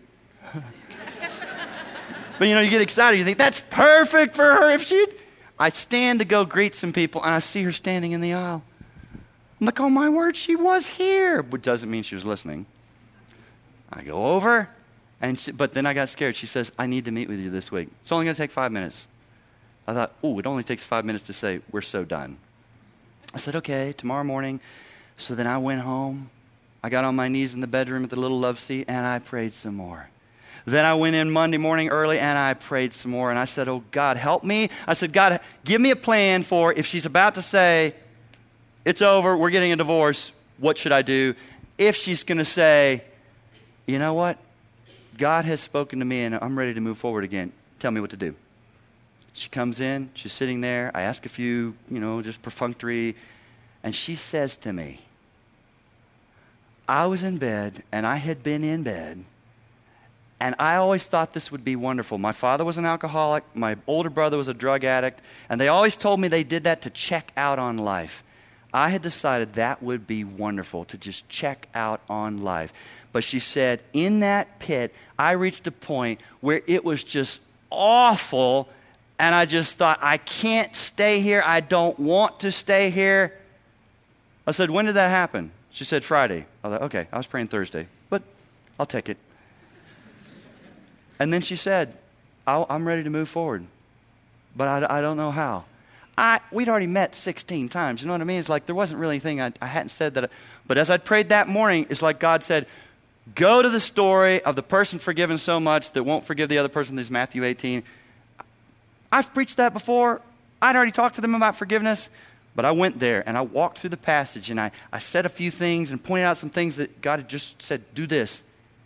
But you get excited. You think, that's perfect for her if she'd... I stand to go greet some people, and I see her standing in the aisle. I'm like, oh, my word, she was here. Which doesn't mean she was listening. I go over. But then I got scared. She says, I need to meet with you this week. It's only going to take 5 minutes. I thought, it only takes 5 minutes to say, we're so done. I said, okay, tomorrow morning. So then I went home. I got on my knees in the bedroom at the little love seat, and I prayed some more. Then I went in Monday morning early, and I prayed some more. And I said, oh, God, help me. I said, God, give me a plan for if she's about to say, it's over, we're getting a divorce, what should I do? If she's going to say, you know what? God has spoken to me and I'm ready to move forward again. Tell me what to do. She comes in, she's sitting there. I ask a few, just perfunctory. And she says to me, I was in bed and I had been in bed. And I always thought this would be wonderful. My father was an alcoholic. My older brother was a drug addict. And they always told me they did that to check out on life. I had decided that would be wonderful, to just check out on life. But she said, in that pit, I reached a point where it was just awful, and I just thought, I can't stay here. I don't want to stay here. I said, when did that happen? She said, Friday. I thought, okay, I was praying Thursday, but I'll take it. And then she said, I'm ready to move forward, but I don't know how. We'd already met 16 times. You know what I mean? It's like there wasn't really anything I hadn't said that. But as I prayed that morning, it's like God said, go to the story of the person forgiven so much that won't forgive the other person. This is Matthew 18. I've preached that before. I'd already talked to them about forgiveness. But I went there and I walked through the passage and I said a few things and pointed out some things that God had just said, do this.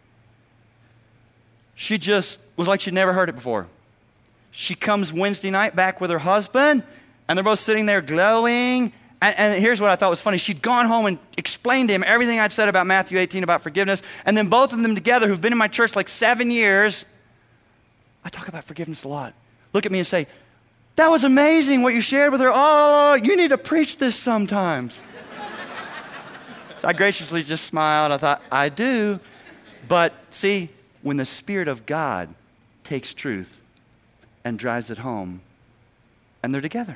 She just was like she'd never heard it before. She comes Wednesday night back with her husband. And they're both sitting there glowing. And here's what I thought was funny. She'd gone home and explained to him everything I'd said about Matthew 18 about forgiveness. And then both of them together, who've been in my church like 7 years, I talk about forgiveness a lot. Look at me and say, that was amazing what you shared with her. Oh, you need to preach this sometimes. So I graciously just smiled. I thought, I do. But see, when the Spirit of God takes truth and drives it home, and they're together.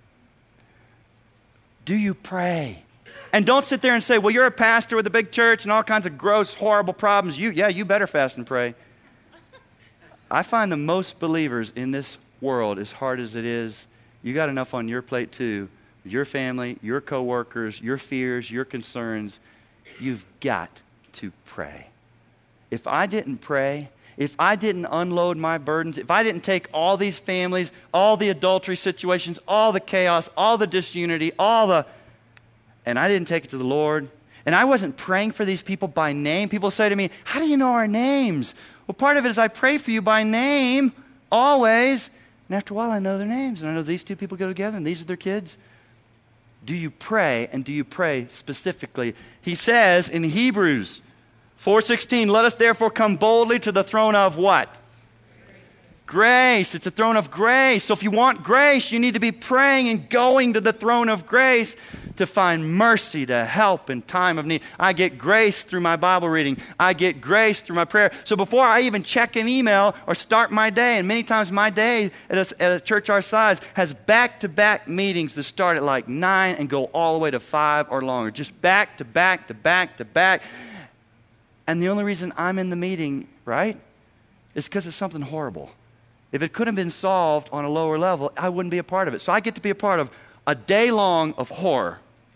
Do you pray? And don't sit there and say, well, you're a pastor with a big church and all kinds of gross, horrible problems. You better fast and pray. I find the most believers in this world, as hard as it is, you got enough on your plate too. Your family, your coworkers, your fears, your concerns. You've got to pray. If I didn't pray, if I didn't unload my burdens, if I didn't take all these families, all the adultery situations, all the chaos, all the disunity, and I didn't take it to the Lord, and I wasn't praying for these people by name. People say to me, how do you know our names? Well, part of it is I pray for you by name, always, and after a while I know their names, and I know these two people go together, and these are their kids. Do you pray, and do you pray specifically? He says in Hebrews 4:16, let us therefore come boldly to the throne of what? Grace. It's a throne of grace. So if you want grace, you need to be praying and going to the throne of grace to find mercy, to help in time of need. I get grace through my Bible reading. I get grace through my prayer. So before I even check an email or start my day, and many times my day at a church our size has back-to-back meetings that start at like 9 and go all the way to 5 or longer. Just back to back to back to back. And the only reason I'm in the meeting, right, is because it's something horrible. If it could have been solved on a lower level, I wouldn't be a part of it. So I get to be a part of a day long of horror.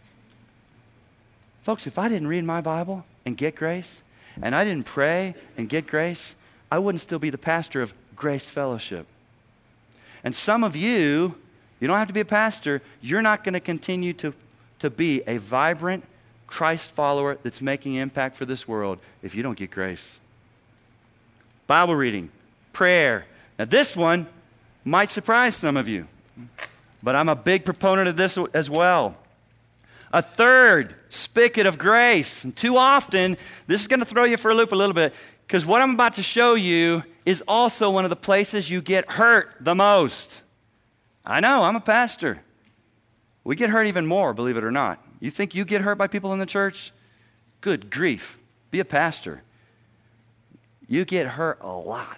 Folks, if I didn't read my Bible and get grace, and I didn't pray and get grace, I wouldn't still be the pastor of Grace Fellowship. And some of you, you don't have to be a pastor, you're not going to continue to be a vibrant Christ follower that's making impact for this world if you don't get grace. Bible reading, prayer. Now this one might surprise some of you, but I'm a big proponent of this as well. A third spigot of grace. And too often, this is going to throw you for a loop a little bit, because what I'm about to show you is also one of the places you get hurt the most. I know, I'm a pastor. We get hurt even more, believe it or not. You think you get hurt by people in the church? Good grief. Be a pastor. You get hurt a lot.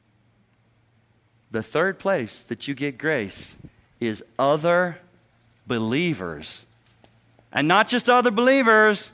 The third place that you get grace is other believers. And not just other believers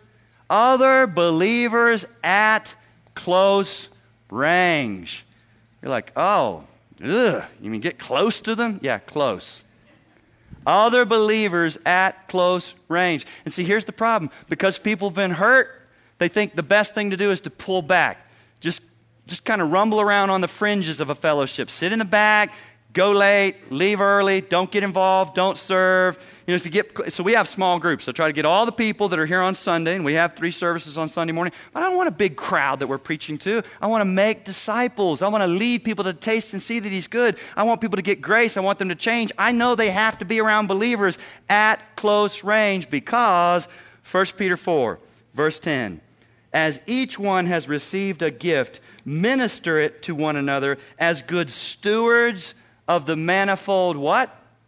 at close range. You're like, oh, ugh, you mean get close to them? Yeah, close. Other believers at close range. And see, here's the problem. Because people have been hurt, they think the best thing to do is to pull back. Just kind of rumble around on the fringes of a fellowship. Sit in the back, go late, leave early, don't get involved, don't serve. You know, so we have small groups. So try to get all the people that are here on Sunday, and we have 3 services on Sunday morning. But I don't want a big crowd that we're preaching to. I want to make disciples. I want to lead people to taste and see that He's good. I want people to get grace. I want them to change. I know they have to be around believers at close range because 1 Peter 4, verse 10, as each one has received a gift, minister it to one another as good stewards of the manifold what?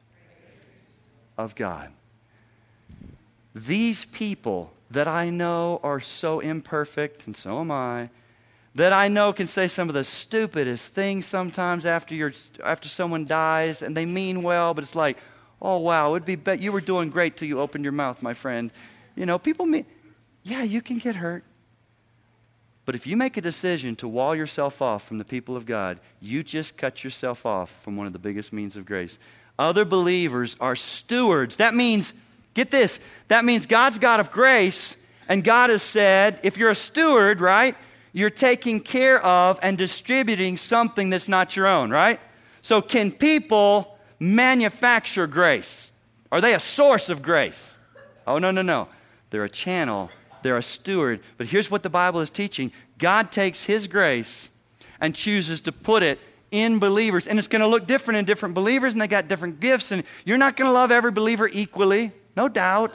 Of God. These people that I know are so imperfect, and so am I, that I know can say some of the stupidest things sometimes after someone dies, and they mean well, but it's like, oh wow, it'd be you were doing great till you opened your mouth, my friend. You know, people mean, yeah, you can get hurt. But if you make a decision to wall yourself off from the people of God, you just cut yourself off from one of the biggest means of grace. Other believers are stewards. That means, get this, that means God's God of grace, and God has said, if you're a steward, right, you're taking care of and distributing something that's not your own, right? So can people manufacture grace? Are they a source of grace? Oh, no. They're a channel. They're a steward. But here's what the Bible is teaching. God takes His grace and chooses to put it in believers. And it's going to look different in different believers, and they got different gifts. And you're not going to love every believer equally, no doubt.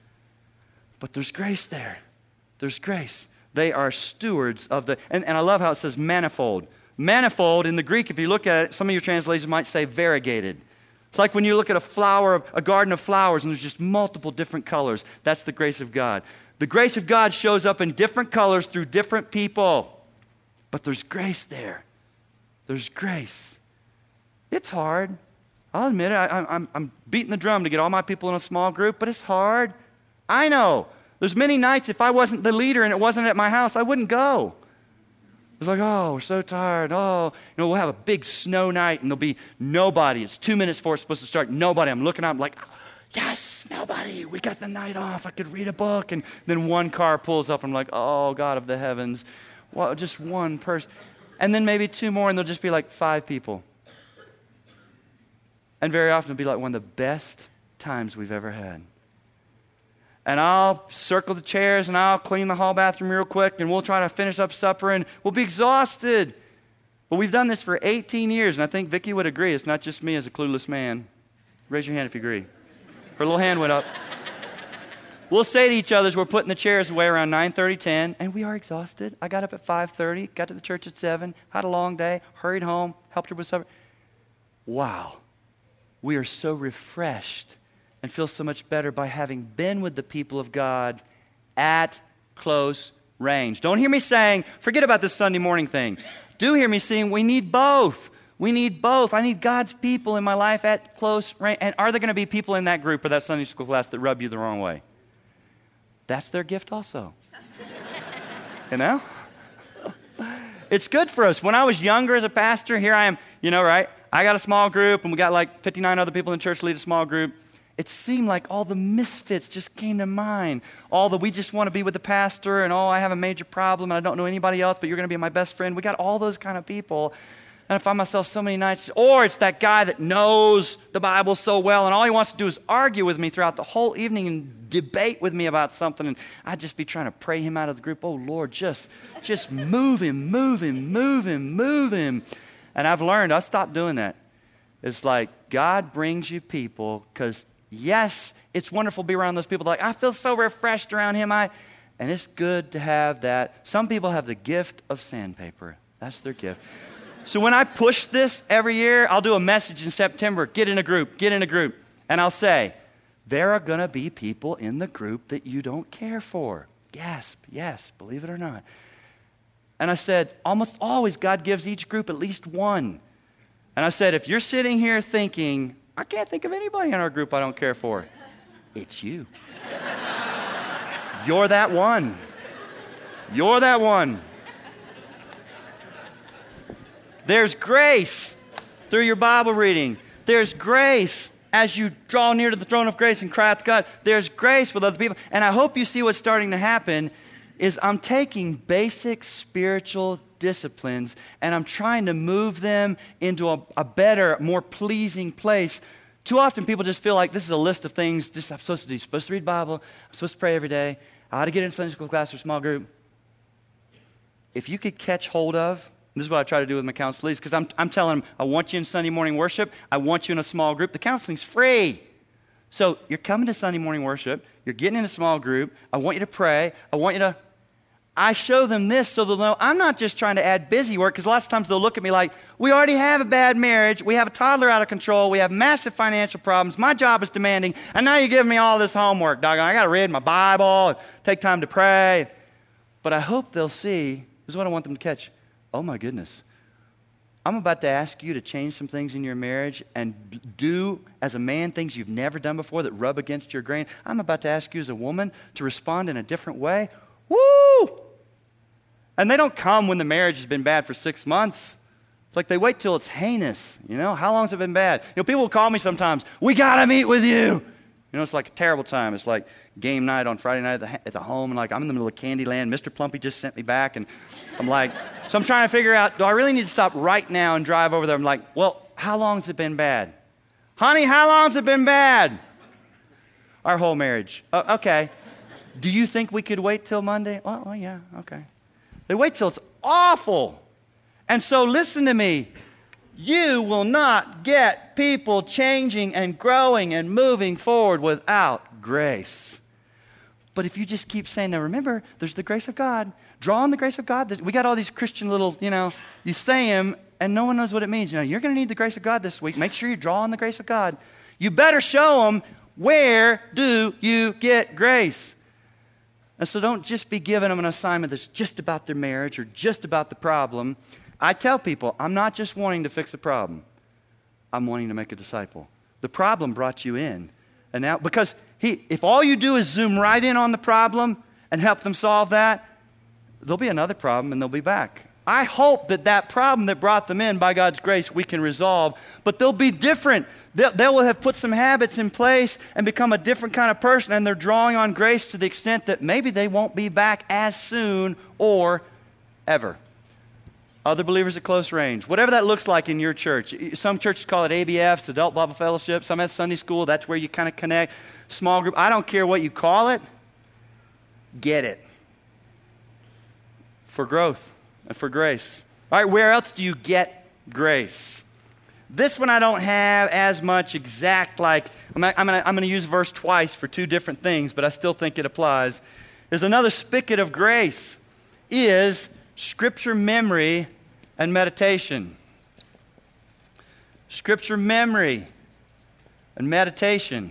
But there's grace there. There's grace. They are stewards of the... And I love how it says manifold. Manifold, in the Greek, if you look at it, some of your translations might say variegated. It's like when you look at a garden of flowers, and there's just multiple different colors. That's the grace of God. The grace of God shows up in different colors through different people. But there's grace there. There's grace. It's hard. I'll admit it. I'm beating the drum to get all my people in a small group, but it's hard. I know. There's many nights if I wasn't the leader and it wasn't at my house, I wouldn't go. It's like, oh, we're so tired. Oh, we'll have a big snow night and there'll be nobody. It's 2 minutes before it's supposed to start. Nobody. I'm looking out. I'm like, yes, nobody. We got the night off. I could read a book. And then one car pulls up. I'm like, oh, God of the heavens. Well, just one person. And then maybe 2 more, and there'll just be like 5 people. And very often it'll be like one of the best times we've ever had. And I'll circle the chairs, and I'll clean the hall bathroom real quick, and we'll try to finish up supper, and we'll be exhausted. But we've done this for 18 years, and I think Vicki would agree. It's not just me as a clueless man. Raise your hand if you agree. Her little hand went up. We'll say to each other as we're putting the chairs away around 9:30, 10, and we are exhausted. I got up at 5:30, got to the church at 7, had a long day, hurried home, helped her with supper. Wow. We are so refreshed and feel so much better by having been with the people of God at close range. Don't hear me saying, forget about this Sunday morning thing. Do hear me saying we need both. We need both. I need God's people in my life at close range. And are there going to be people in that group or that Sunday school class that rub you the wrong way? That's their gift also. You know? It's good for us. When I was younger as a pastor, here I am, right? I got a small group, and we got like 59 other people in the church to lead a small group. It seemed like all the misfits just came to mind. All the we just want to be with the pastor, and I have a major problem, and I don't know anybody else, but you're going to be my best friend. We got all those kind of people. And I find myself so many nights, or it's that guy that knows the Bible so well, and all he wants to do is argue with me throughout the whole evening and debate with me about something, and I'd just be trying to pray him out of the group. Oh, Lord, just move him. And I've learned, I stopped doing that. It's like God brings you people because, yes, it's wonderful to be around those people. Like, I feel so refreshed around him. And it's good to have that. Some people have the gift of sandpaper. That's their gift. So when I push this every year, I'll do a message in September. Get in a group. And I'll say, there are going to be people in the group that you don't care for. Yes, believe it or not. And I said, almost always God gives each group at least one. And I said, if you're sitting here thinking, I can't think of anybody in our group I don't care for, it's you. You're that one. There's grace through your Bible reading. There's grace as you draw near to the throne of grace and cry out to God. There's grace with other people. And I hope you see what's starting to happen is I'm taking basic spiritual disciplines and I'm trying to move them into a better, more pleasing place. Too often people just feel like this is a list of things I'm supposed to do. I'm supposed to read the Bible. I'm supposed to pray every day. I ought to get in Sunday school class or small group. If you could catch hold of, this is what I try to do with my counselees, because I'm telling them, I want you in Sunday morning worship. I want you in a small group. The counseling's free. So you're coming to Sunday morning worship. You're getting in a small group. I want you to pray. I show them this so they'll know I'm not just trying to add busy work, because lots of times they'll look at me like, we already have a bad marriage. We have a toddler out of control. We have massive financial problems. My job is demanding. And now you're giving me all this homework, doggone. I got to read my Bible, take time to pray. But I hope they'll see, this is what I want them to catch. Oh my goodness. I'm about to ask you to change some things in your marriage and do, as a man, things you've never done before that rub against your grain. I'm about to ask you as a woman to respond in a different way. Woo! And they don't come when the marriage has been bad for 6 months. It's like they wait till it's heinous. How long has it been bad? People will call me sometimes. We got to meet with you. It's like a terrible time. It's like game night on Friday night at the home, and like I'm in the middle of Candyland. Mr. Plumpy just sent me back, and I'm like, so I'm trying to figure out, do I really need to stop right now and drive over there? I'm like, well, how long has it been bad? Honey, how long has it been bad? Our whole marriage. Okay. Do you think we could wait till Monday? Oh, yeah, okay. They wait till it's awful. And so listen to me. You will not get people changing and growing and moving forward without grace. But if you just keep saying, now remember, there's the grace of God. Draw on the grace of God. We got all these Christian little, you say them and no one knows what it means. You're going to need the grace of God this week. Make sure you draw on the grace of God. You better show them, where do you get grace? And so don't just be giving them an assignment that's just about their marriage or just about the problem. I tell people, I'm not just wanting to fix a problem. I'm wanting to make a disciple. The problem brought you in. And now, because if all you do is zoom right in on the problem and help them solve that, there'll be another problem and they'll be back. I hope that problem that brought them in, by God's grace, we can resolve. But they'll be different. They will have put some habits in place and become a different kind of person. And they're drawing on grace to the extent that maybe they won't be back as soon or ever. Other believers at close range. Whatever that looks like in your church. Some churches call it ABFs, Adult Bible Fellowship. Some have Sunday school. That's where you kind of connect. Small group. I don't care what you call it. Get it. For growth and for grace. All right, where else do you get grace? This one I don't have as much exact, like, I'm going to use verse twice for two different things, but I still think it applies. There's another spigot of grace is Scripture memory and meditation. Scripture memory and meditation.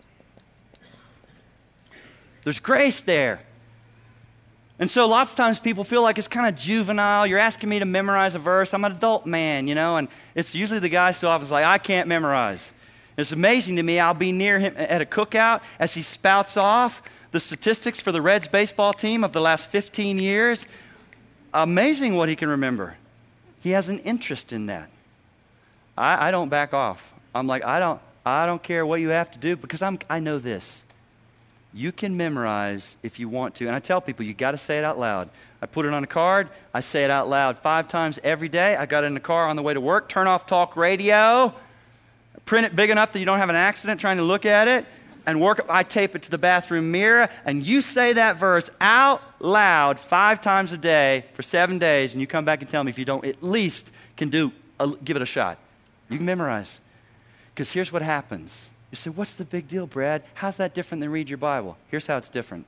There's grace there. And so lots of times people feel like it's kind of juvenile. You're asking me to memorize a verse. I'm an adult man, and it's usually the guy still often like, I can't memorize. It's amazing to me. I'll be near him at a cookout as he spouts off the statistics for the Reds baseball team of the last 15 years. Amazing what he can remember. He has an interest in that. I don't back off. I'm like, I don't care what you have to do because I know this. You can memorize if you want to. And I tell people, you got to say it out loud. I put it on a card. I say it out loud 5 times every day. I got it in the car on the way to work. Turn off talk radio. Print it big enough that you don't have an accident trying to look at it. And I tape it to the bathroom mirror. And you say that verse out loud 5 times a day for 7 days. And you come back and tell me if you don't at least give it a shot. You can memorize. Because here's what happens. You say, what's the big deal, Brad? How's that different than read your Bible? Here's how it's different.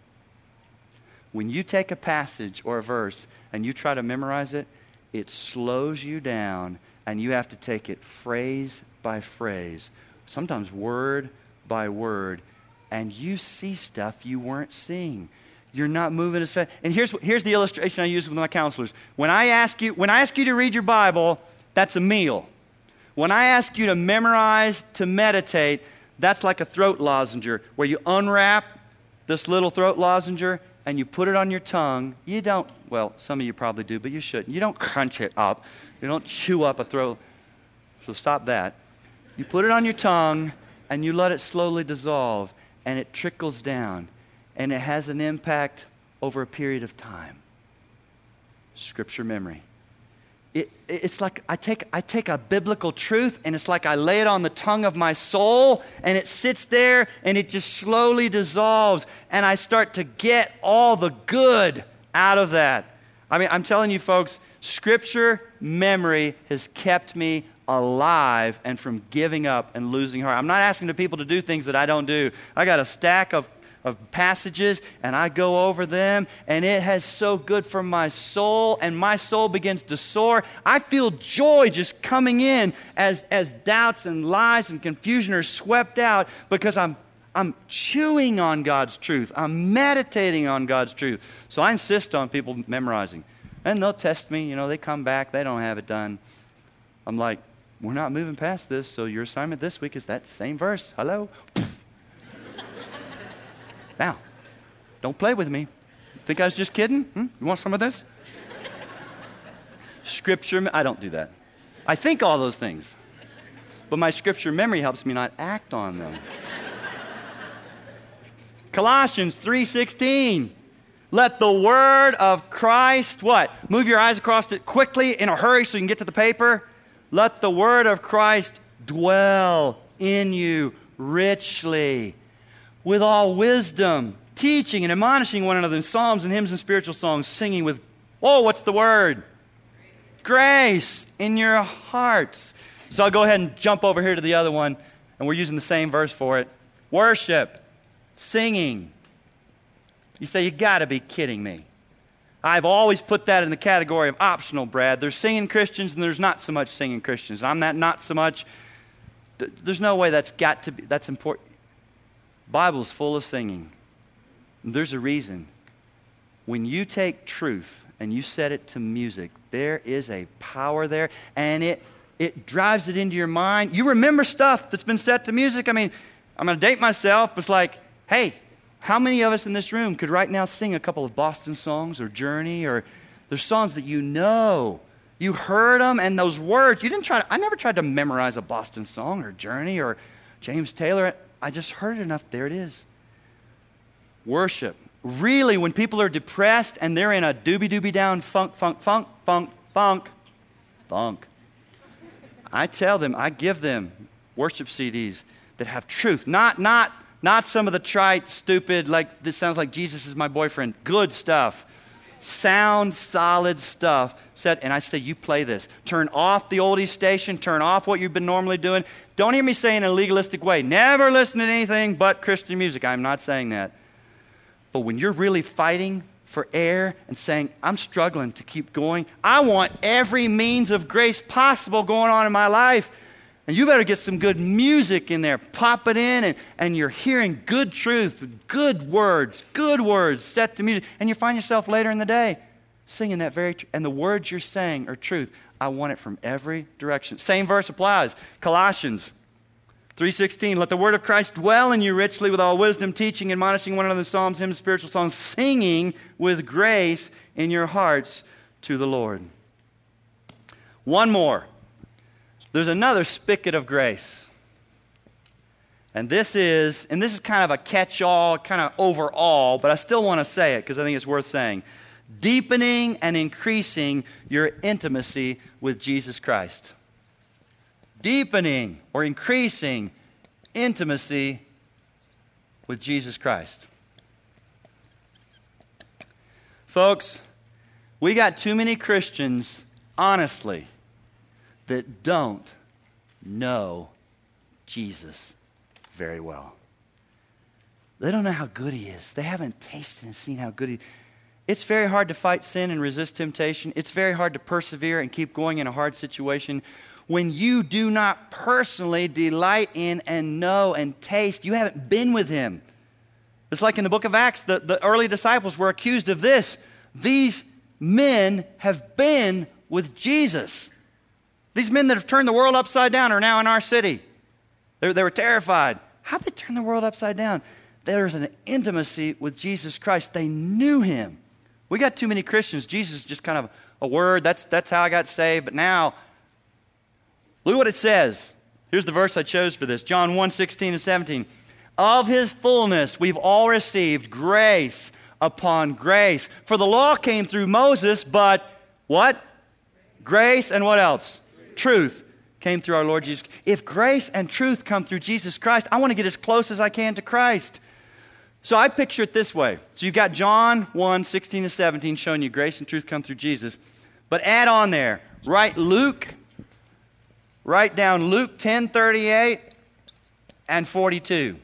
When you take a passage or a verse and you try to memorize it, it slows you down and you have to take it phrase by phrase, sometimes word by word, and you see stuff you weren't seeing. You're not moving as fast. And here's the illustration I use with my counselors. When I ask you to read your Bible, that's a meal. When I ask you to memorize, to meditate, that's like a throat lozenger where you unwrap this little throat lozenger and you put it on your tongue. You don't, well, some of you probably do, but you shouldn't. You don't crunch it up. You don't chew up a throat. So stop that. You put it on your tongue and you let it slowly dissolve and it trickles down and it has an impact over a period of time. Scripture memory. It's like I take a biblical truth and it's like I lay it on the tongue of my soul and it sits there and it just slowly dissolves and I start to get all the good out of that. I mean, I'm telling you folks, Scripture memory has kept me alive and from giving up and losing heart. I'm not asking the people to do things that I don't do. I got a stack of passages and I go over them and it has so good for my soul and my soul begins to soar. I feel joy just coming in as doubts and lies and confusion are swept out because I'm chewing on God's truth. I'm meditating on God's truth. So I insist on people memorizing. And they'll test me, they come back, they don't have it done. I'm like, we're not moving past this, so your assignment this week is that same verse. Hello? Now, don't play with me. Think I was just kidding? You want some of this? Scripture, I don't do that. I think all those things. But my Scripture memory helps me not act on them. Colossians 3:16. Let the word of Christ, what? Move your eyes across it quickly in a hurry so you can get to the paper. Let the word of Christ dwell in you richly, with all wisdom, teaching and admonishing one another in psalms and hymns and spiritual songs, singing with, what's the word? Grace in your hearts. So I'll go ahead and jump over here to the other one, and we're using the same verse for it. Worship, singing. You say, you got to be kidding me. I've always put that in the category of optional, Brad. There's singing Christians and there's not so much singing Christians. I'm not so much. There's no way that's important. Bible's full of singing. There's a reason. When you take truth and you set it to music, there is a power there, and it drives it into your mind. You remember stuff that's been set to music. I mean, I'm going to date myself, but it's like, hey, how many of us in this room could right now sing a couple of Boston songs or Journey, or there's songs that you heard them, and those words, I never tried to memorize a Boston song or Journey or James Taylor. I just heard it enough. There it is. Worship. Really, when people are depressed and they're in a doobie down funk, I tell them, I give them worship CDs that have truth. Not some of the trite, stupid, like this sounds like Jesus is my boyfriend. Good stuff. sound, solid stuff. And I say, you play this. Turn off the oldies station. Turn off what you've been normally doing. Don't hear me say in a legalistic way, never listen to anything but Christian music. I'm not saying that. But when you're really fighting for air and saying, I'm struggling to keep going, I want every means of grace possible going on in my life. And you better get some good music in there. Pop it in, and you're hearing good truth, good words set to music. And you find yourself later in the day singing that and the words you're saying are truth. I want it from every direction. Same verse applies. Colossians 3:16, let the word of Christ dwell in you richly with all wisdom, teaching, admonishing one another in psalms, hymns, spiritual songs, singing with grace in your hearts to the Lord. One more. There's another spigot of grace. And this is kind of a catch-all, kind of overall, but I still want to say it because I think it's worth saying. Deepening and increasing your intimacy with Jesus Christ. Deepening or increasing intimacy with Jesus Christ. Folks, we got too many Christians, honestly, that don't know Jesus very well. They don't know how good He is. They haven't tasted and seen how good He is. It's very hard to fight sin and resist temptation. It's very hard to persevere and keep going in a hard situation when you do not personally delight in and know and taste. You haven't been with Him. It's like in the book of Acts, the early disciples were accused of this. These men have been with Jesus. These men that have turned the world upside down are now in our city. They were terrified. How'd they turn the world upside down? There's an intimacy with Jesus Christ. They knew Him. We got too many Christians. Jesus is just kind of a word. That's how I got saved. But now, look what it says. Here's the verse I chose for this. John 1:16 and 17. Of His fullness we've all received grace upon grace. For the law came through Moses, but what? Grace and what else? Truth came through our Lord Jesus. If grace and truth come through Jesus Christ, I want to get as close as I can to Christ. So I picture it this way. So you've got John 1:16 to 17 showing you grace and truth come through Jesus. But add on there, write down Luke 10:38 and 42.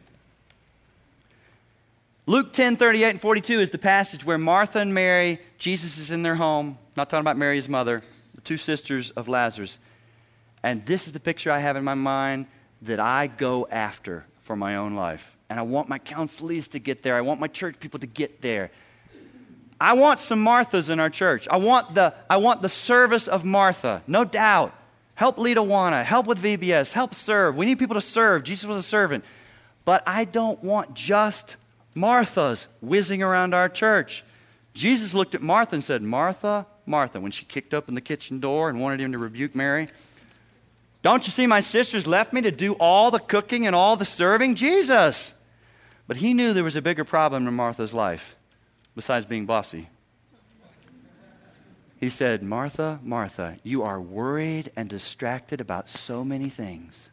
Luke 10:38 and 42 is the passage where Martha and Mary, Jesus is in their home. Not talking about Mary, his mother, the two sisters of Lazarus. And this is the picture I have in my mind that I go after for my own life. And I want my counselees to get there. I want my church people to get there. I want some Marthas in our church. I want the service of Martha, no doubt. Help lead Awana. Help with VBS. Help serve. We need people to serve. Jesus was a servant. But I don't want just Marthas whizzing around our church. Jesus looked at Martha and said, Martha, Martha, when she kicked open the kitchen door and wanted Him to rebuke Mary. Don't you see my sisters left me to do all the cooking and all the serving? Jesus! But He knew there was a bigger problem in Martha's life besides being bossy. He said, Martha, Martha, you are worried and distracted about so many things.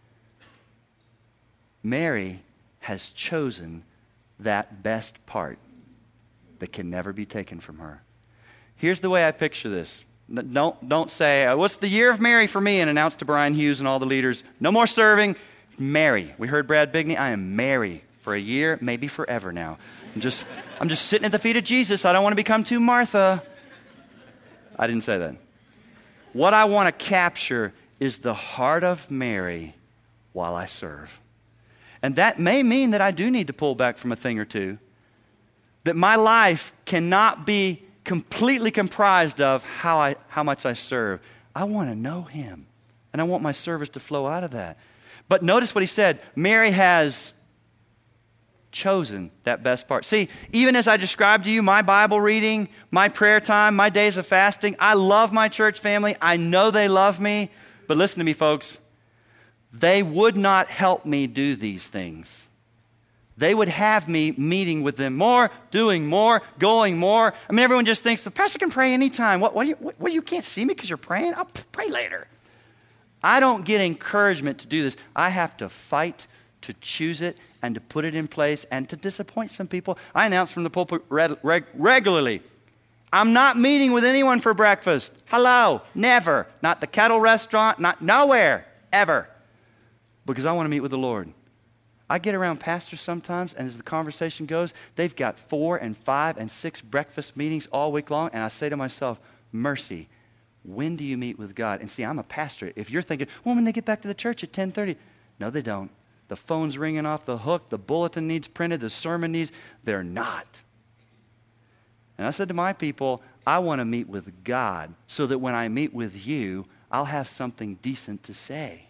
Mary has chosen that best part that can never be taken from her. Here's the way I picture this. Don't say, what's the year of Mary for me? And announce to Brian Hughes and all the leaders, no more serving. Mary. We heard Brad Bigney. I am Mary for a year, maybe forever now. I'm just sitting at the feet of Jesus. I don't want to become too Martha. I didn't say that. What I want to capture is the heart of Mary while I serve. And that may mean that I do need to pull back from a thing or two. That my life cannot be completely comprised of how much I serve. I want to know Him. And I want my service to flow out of that. But notice what he said. Mary has chosen that best part. See, even as I described to you my Bible reading, my prayer time, my days of fasting, I love my church family. I know they love me. But listen to me, folks. They would not help me do these things. They would have me meeting with them more, doing more, going more. I mean, everyone just thinks, the pastor can pray anytime. What you can't see me because you're praying? I'll pray later. I don't get encouragement to do this. I have to fight to choose it and to put it in place and to disappoint some people. I announce from the pulpit regularly, I'm not meeting with anyone for breakfast. Hello. Never. Not the Kettle Restaurant. Not nowhere. Ever. Because I want to meet with the Lord. I get around pastors sometimes, and as the conversation goes, they've got 4 and 5 and 6 breakfast meetings all week long, and I say to myself, mercy, when do you meet with God? And see, I'm a pastor. If you're thinking, well, when they get back to the church at 10:30. No, they don't. The phone's ringing off the hook. The bulletin needs printed. The sermon needs. They're not. And I said to my people, I want to meet with God so that when I meet with you, I'll have something decent to say.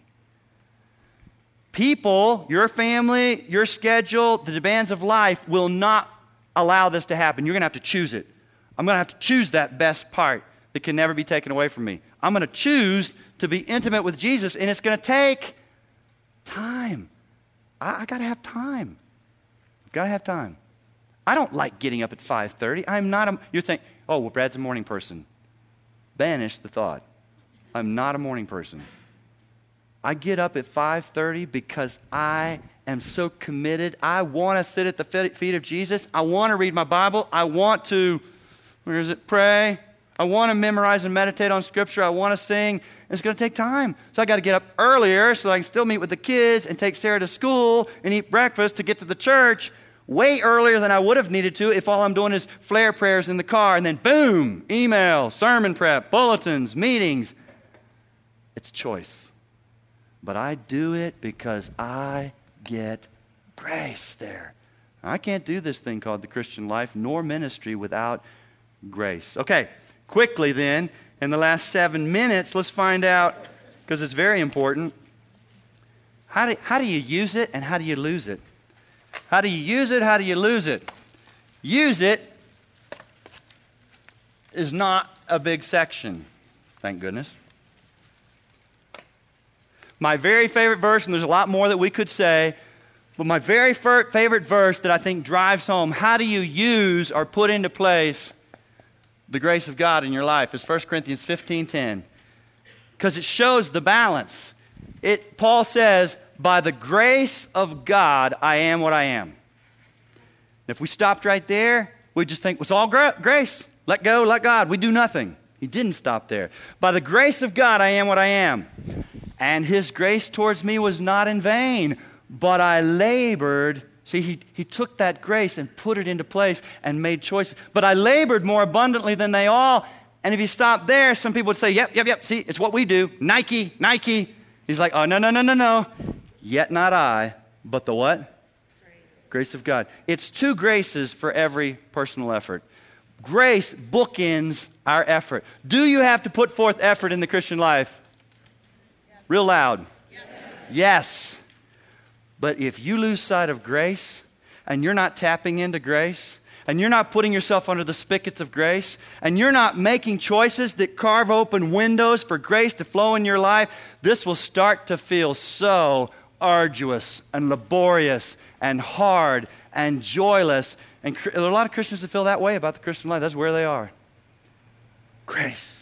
People, your family, your schedule, the demands of life will not allow this to happen. You're going to have to choose it. I'm going to have to choose that best part that can never be taken away from me. I'm going to choose to be intimate with Jesus, and it's going to take time. I got to have time. I've got to have time. I don't like getting up at 5:30. I'm not you're thinking, oh, well, Brad's a morning person. Banish the thought. I'm not a morning person. I get up at 5:30 because I am so committed. I want to sit at the feet of Jesus. I want to read my Bible. I want to, pray. I want to memorize and meditate on Scripture. I want to sing. It's going to take time. So I got to get up earlier so I can still meet with the kids and take Sarah to school and eat breakfast to get to the church way earlier than I would have needed to if all I'm doing is flare prayers in the car and then boom, email, sermon prep, bulletins, meetings. It's a choice. But I do it because I get grace there. I can't do this thing called the Christian life nor ministry without grace. Okay, quickly then, in the last 7 minutes, let's find out, because it's very important, how do you use it and how do you lose it? How do you use it? How do you lose it? Use it is not a big section, thank goodness. My very favorite verse, and there's a lot more that we could say, but my very favorite verse that I think drives home how do you use or put into place the grace of God in your life is 1 Corinthians 15:10. Because it shows the balance. Paul says, by the grace of God, I am what I am. And if we stopped right there, we'd just think, it's all grace. Let go, let God. We do nothing. He didn't stop there. By the grace of God, I am what I am. And His grace towards me was not in vain, but I labored. See, he took that grace and put it into place and made choices. But I labored more abundantly than they all. And if you stop there, some people would say, yep. See, it's what we do. Nike. He's like, oh, no. Yet not I, but the what? Grace of God. It's 2 graces for every personal effort. Grace bookends our effort. Do you have to put forth effort in the Christian life? Real loud. Yes. But if you lose sight of grace, and you're not tapping into grace, and you're not putting yourself under the spigots of grace, and you're not making choices that carve open windows for grace to flow in your life, this will start to feel so arduous and laborious and hard and joyless. And there are a lot of Christians that feel that way about the Christian life. That's where they are. Grace.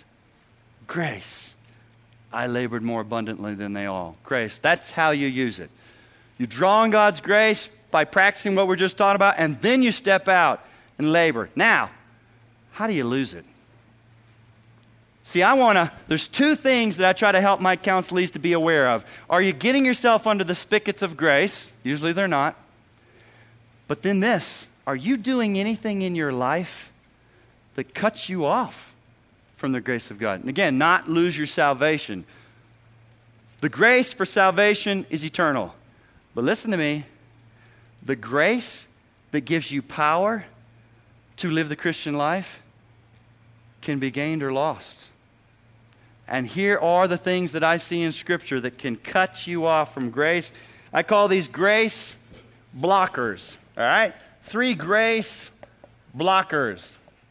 I labored more abundantly than they all. Grace. That's how you use it. You draw on God's grace by practicing what we're just talking about, and then you step out and labor. Now, how do you lose it? See, there's 2 things that I try to help my counselees to be aware of. Are you getting yourself under the spigots of grace? Usually they're not. But then this, are you doing anything in your life that cuts you off from the grace of God? And again, not lose your salvation. The grace for salvation is eternal. But listen to me. The grace that gives you power to live the Christian life can be gained or lost. And here are the things that I see in Scripture that can cut you off from grace. I call these grace blockers. All right? 3 grace blockers.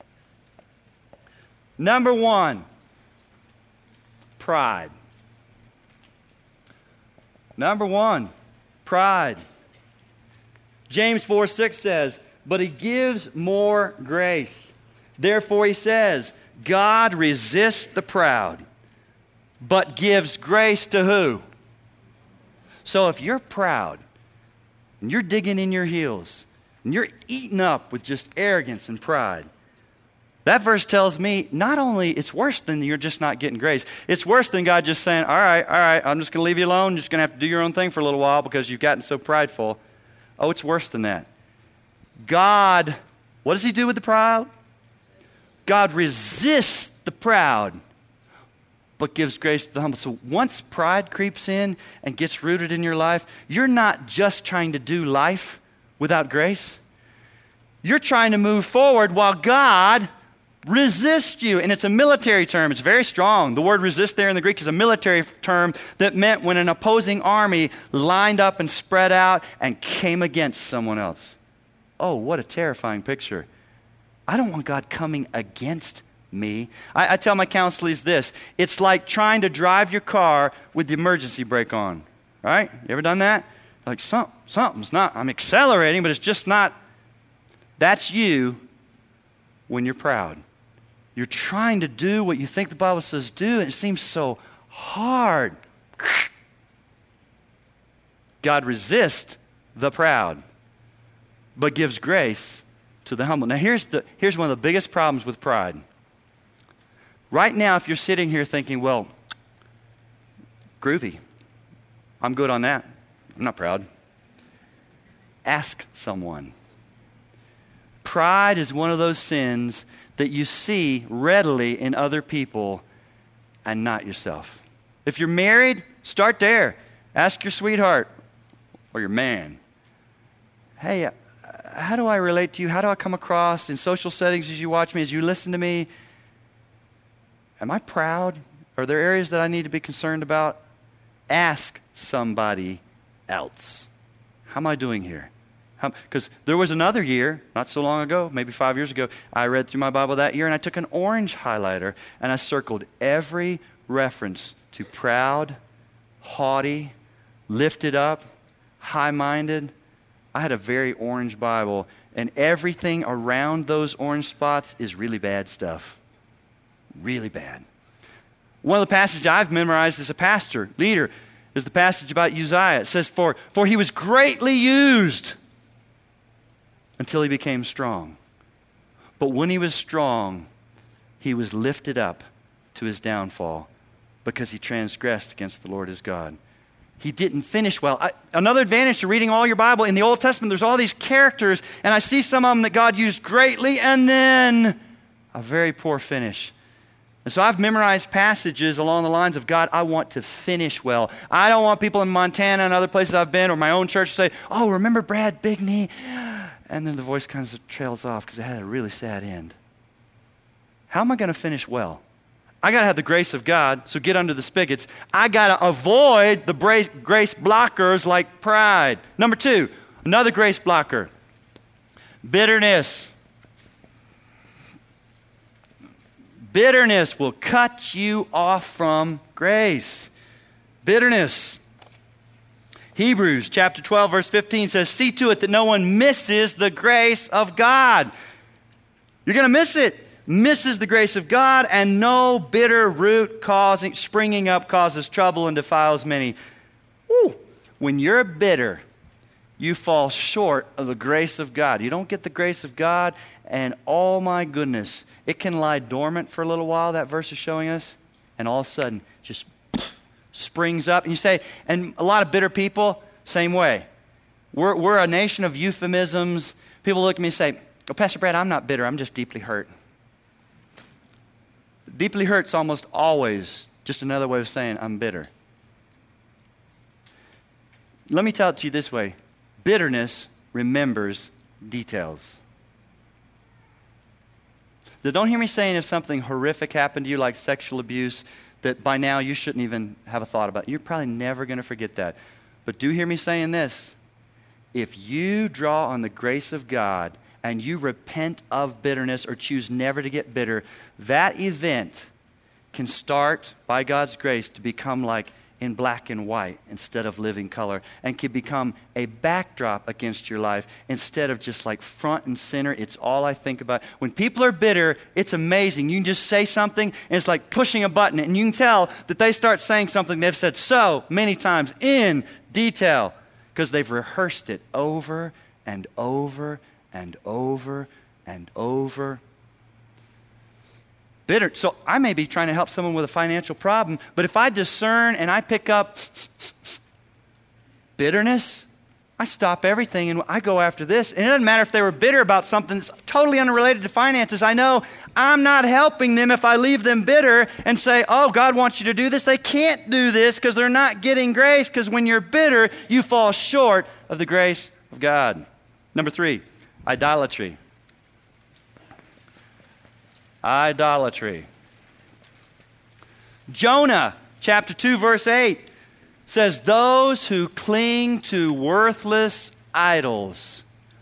Number 1, pride. Number 1, pride. James 4:6 says, but He gives more grace. Therefore He says, God resists the proud, but gives grace to who? So if you're proud, and you're digging in your heels, and you're eaten up with just arrogance and pride, That verse tells me not only it's worse than you're just not getting grace, it's worse than God just saying, all right, I'm just going to leave you alone. You're just going to have to do your own thing for a little while because you've gotten so prideful. Oh, it's worse than that. God, what does he do with the proud? God resists the proud, but gives grace to the humble. So once pride creeps in and gets rooted in your life, you're not just trying to do life without grace. You're trying to move forward while God resists you. And it's a military term. It's very strong. The word resist there in the Greek is a military term that meant when an opposing army lined up and spread out and came against someone else. Oh, what a terrifying picture. I don't want God coming against me. I tell my counselees this. It's like trying to drive your car with the emergency brake on. Right? You ever done that? Like something's not, I'm accelerating, but it's just not. That's you when you're proud. You're trying to do what you think the Bible says do, and it seems so hard. God resists the proud, but gives grace to the humble. Now here's one of the biggest problems with pride. Right now, if you're sitting here thinking, well, groovy, I'm good on that. I'm not proud. Ask someone. Pride is one of those sins that you see readily in other people and not yourself. If you're married, start there. Ask your sweetheart or your man, hey, how do I relate to you? How do I come across in social settings as you watch me, as you listen to me? Am I proud? Are there areas that I need to be concerned about? Ask somebody else. How am I doing here? Because there was another year, not so long ago, maybe 5 years ago, I read through my Bible that year and I took an orange highlighter and I circled every reference to proud, haughty, lifted up, high-minded. I had a very orange Bible, and everything around those orange spots is really bad stuff. Really bad. One of the passages I've memorized as a pastor, leader, is the passage about Uzziah. It says, For he was greatly used until he became strong. But when he was strong, he was lifted up to his downfall because he transgressed against the Lord his God. He didn't finish well. Another advantage to reading all your Bible, in the Old Testament, there's all these characters, and I see some of them that God used greatly, and then a very poor finish. And so I've memorized passages along the lines of, God, I want to finish well. I don't want people in Montana and other places I've been, or my own church, to say, oh, remember Brad Bigney? And then the voice kind of trails off because it had a really sad end. How am I going to finish well? I got to have the grace of God, so get under the spigots. I got to avoid the grace blockers like pride. Number 2, another grace blocker. Bitterness. Bitterness will cut you off from grace. Bitterness. Hebrews chapter 12 verse 15 says, see to it that no one misses the grace of God. You're going to miss it. Misses the grace of God, and no bitter root springing up causes trouble and defiles many. Woo. When you're bitter, you fall short of the grace of God. You don't get the grace of God, and oh my goodness, it can lie dormant for a little while, that verse is showing us, and all of a sudden just springs up. And you say, and a lot of bitter people, same way. We're a nation of euphemisms. People look at me and say, oh, Pastor Brad, I'm not bitter, I'm just deeply hurt. Deeply hurt's almost always just another way of saying I'm bitter. Let me tell it to you this way. Bitterness remembers details. Now, don't hear me saying if something horrific happened to you, like sexual abuse, that by now you shouldn't even have a thought about it. You're probably never going to forget that. But do hear me saying this. If you draw on the grace of God and you repent of bitterness or choose never to get bitter, that event can start, by God's grace, to become like in black and white instead of living color, and can become a backdrop against your life instead of just like front and center. It's all I think about. When people are bitter, it's amazing. You can just say something and it's like pushing a button, and you can tell that they start saying something they've said so many times in detail because they've rehearsed it over and over and over and over. bitter. So I may be trying to help someone with a financial problem, but if I discern and I pick up bitterness, I stop everything and I go after this. And it doesn't matter if they were bitter about something that's totally unrelated to finances. I know I'm not helping them if I leave them bitter and say, oh, God wants you to do this. They can't do this because they're not getting grace, because when you're bitter, you fall short of the grace of God. Number 3, idolatry. Idolatry. Jonah, chapter 2, verse 8. Says, those who cling to worthless idols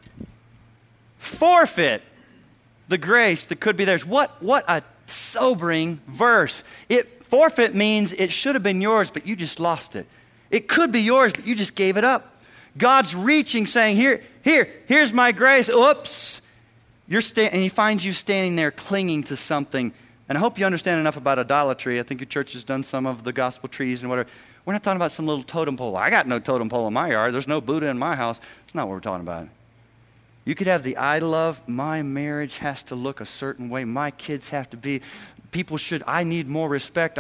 forfeit the grace that could be theirs. What a sobering verse. Forfeit means it should have been yours, but you just lost it. It could be yours, but you just gave it up. God's reaching, saying, here's my grace. Oops. And He finds you standing there clinging to something. And I hope you understand enough about idolatry. I think your church has done some of the gospel trees and whatever. We're not talking about some little totem pole. I got no totem pole in my yard. There's no Buddha in my house. That's not what we're talking about. You could have the idol of, my marriage has to look a certain way. My kids have to be, I need more respect.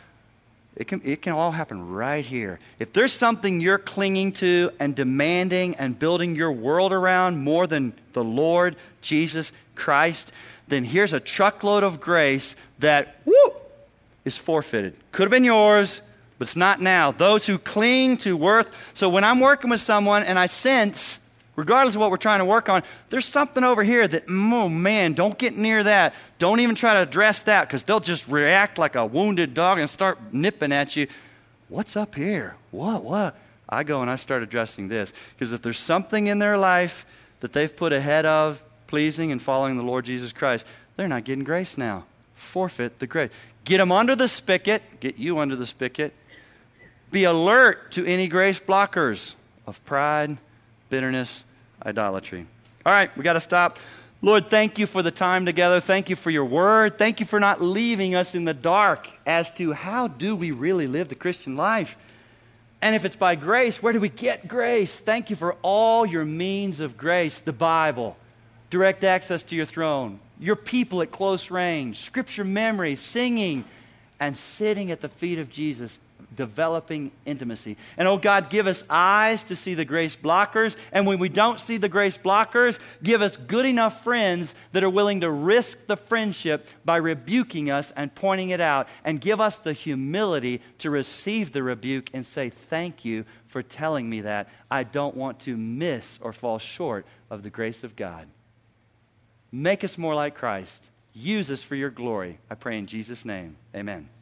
It can all happen right here. If there's something you're clinging to and demanding and building your world around more than the Lord Jesus Christ, then here's a truckload of grace that, is forfeited. Could have been yours, but it's not now. Those who cling to worth. So when I'm working with someone and I sense, regardless of what we're trying to work on, there's something over here that, oh man, don't get near that. Don't even try to address that, because they'll just react like a wounded dog and start nipping at you. What's up here? What? I go and I start addressing this. Because if there's something in their life that they've put ahead of pleasing and following the Lord Jesus Christ, they're not getting grace now. Forfeit the grace. Get them under the spigot. Get you under the spigot. Be alert to any grace blockers of pride, bitterness, idolatry. All right, we got to stop. Lord, thank you for the time together. Thank you for your word. Thank you for not leaving us in the dark as to how do we really live the Christian life. And if it's by grace, where do we get grace? Thank you for all your means of grace. The Bible, direct access to your throne, your people at close range, scripture memory, singing, and sitting at the feet of Jesus, developing intimacy. And oh God, give us eyes to see the grace blockers. And when we don't see the grace blockers, give us good enough friends that are willing to risk the friendship by rebuking us and pointing it out. And give us the humility to receive the rebuke and say, thank you for telling me that. I don't want to miss or fall short of the grace of God. Make us more like Christ. Use us for your glory. I pray in Jesus' name. Amen.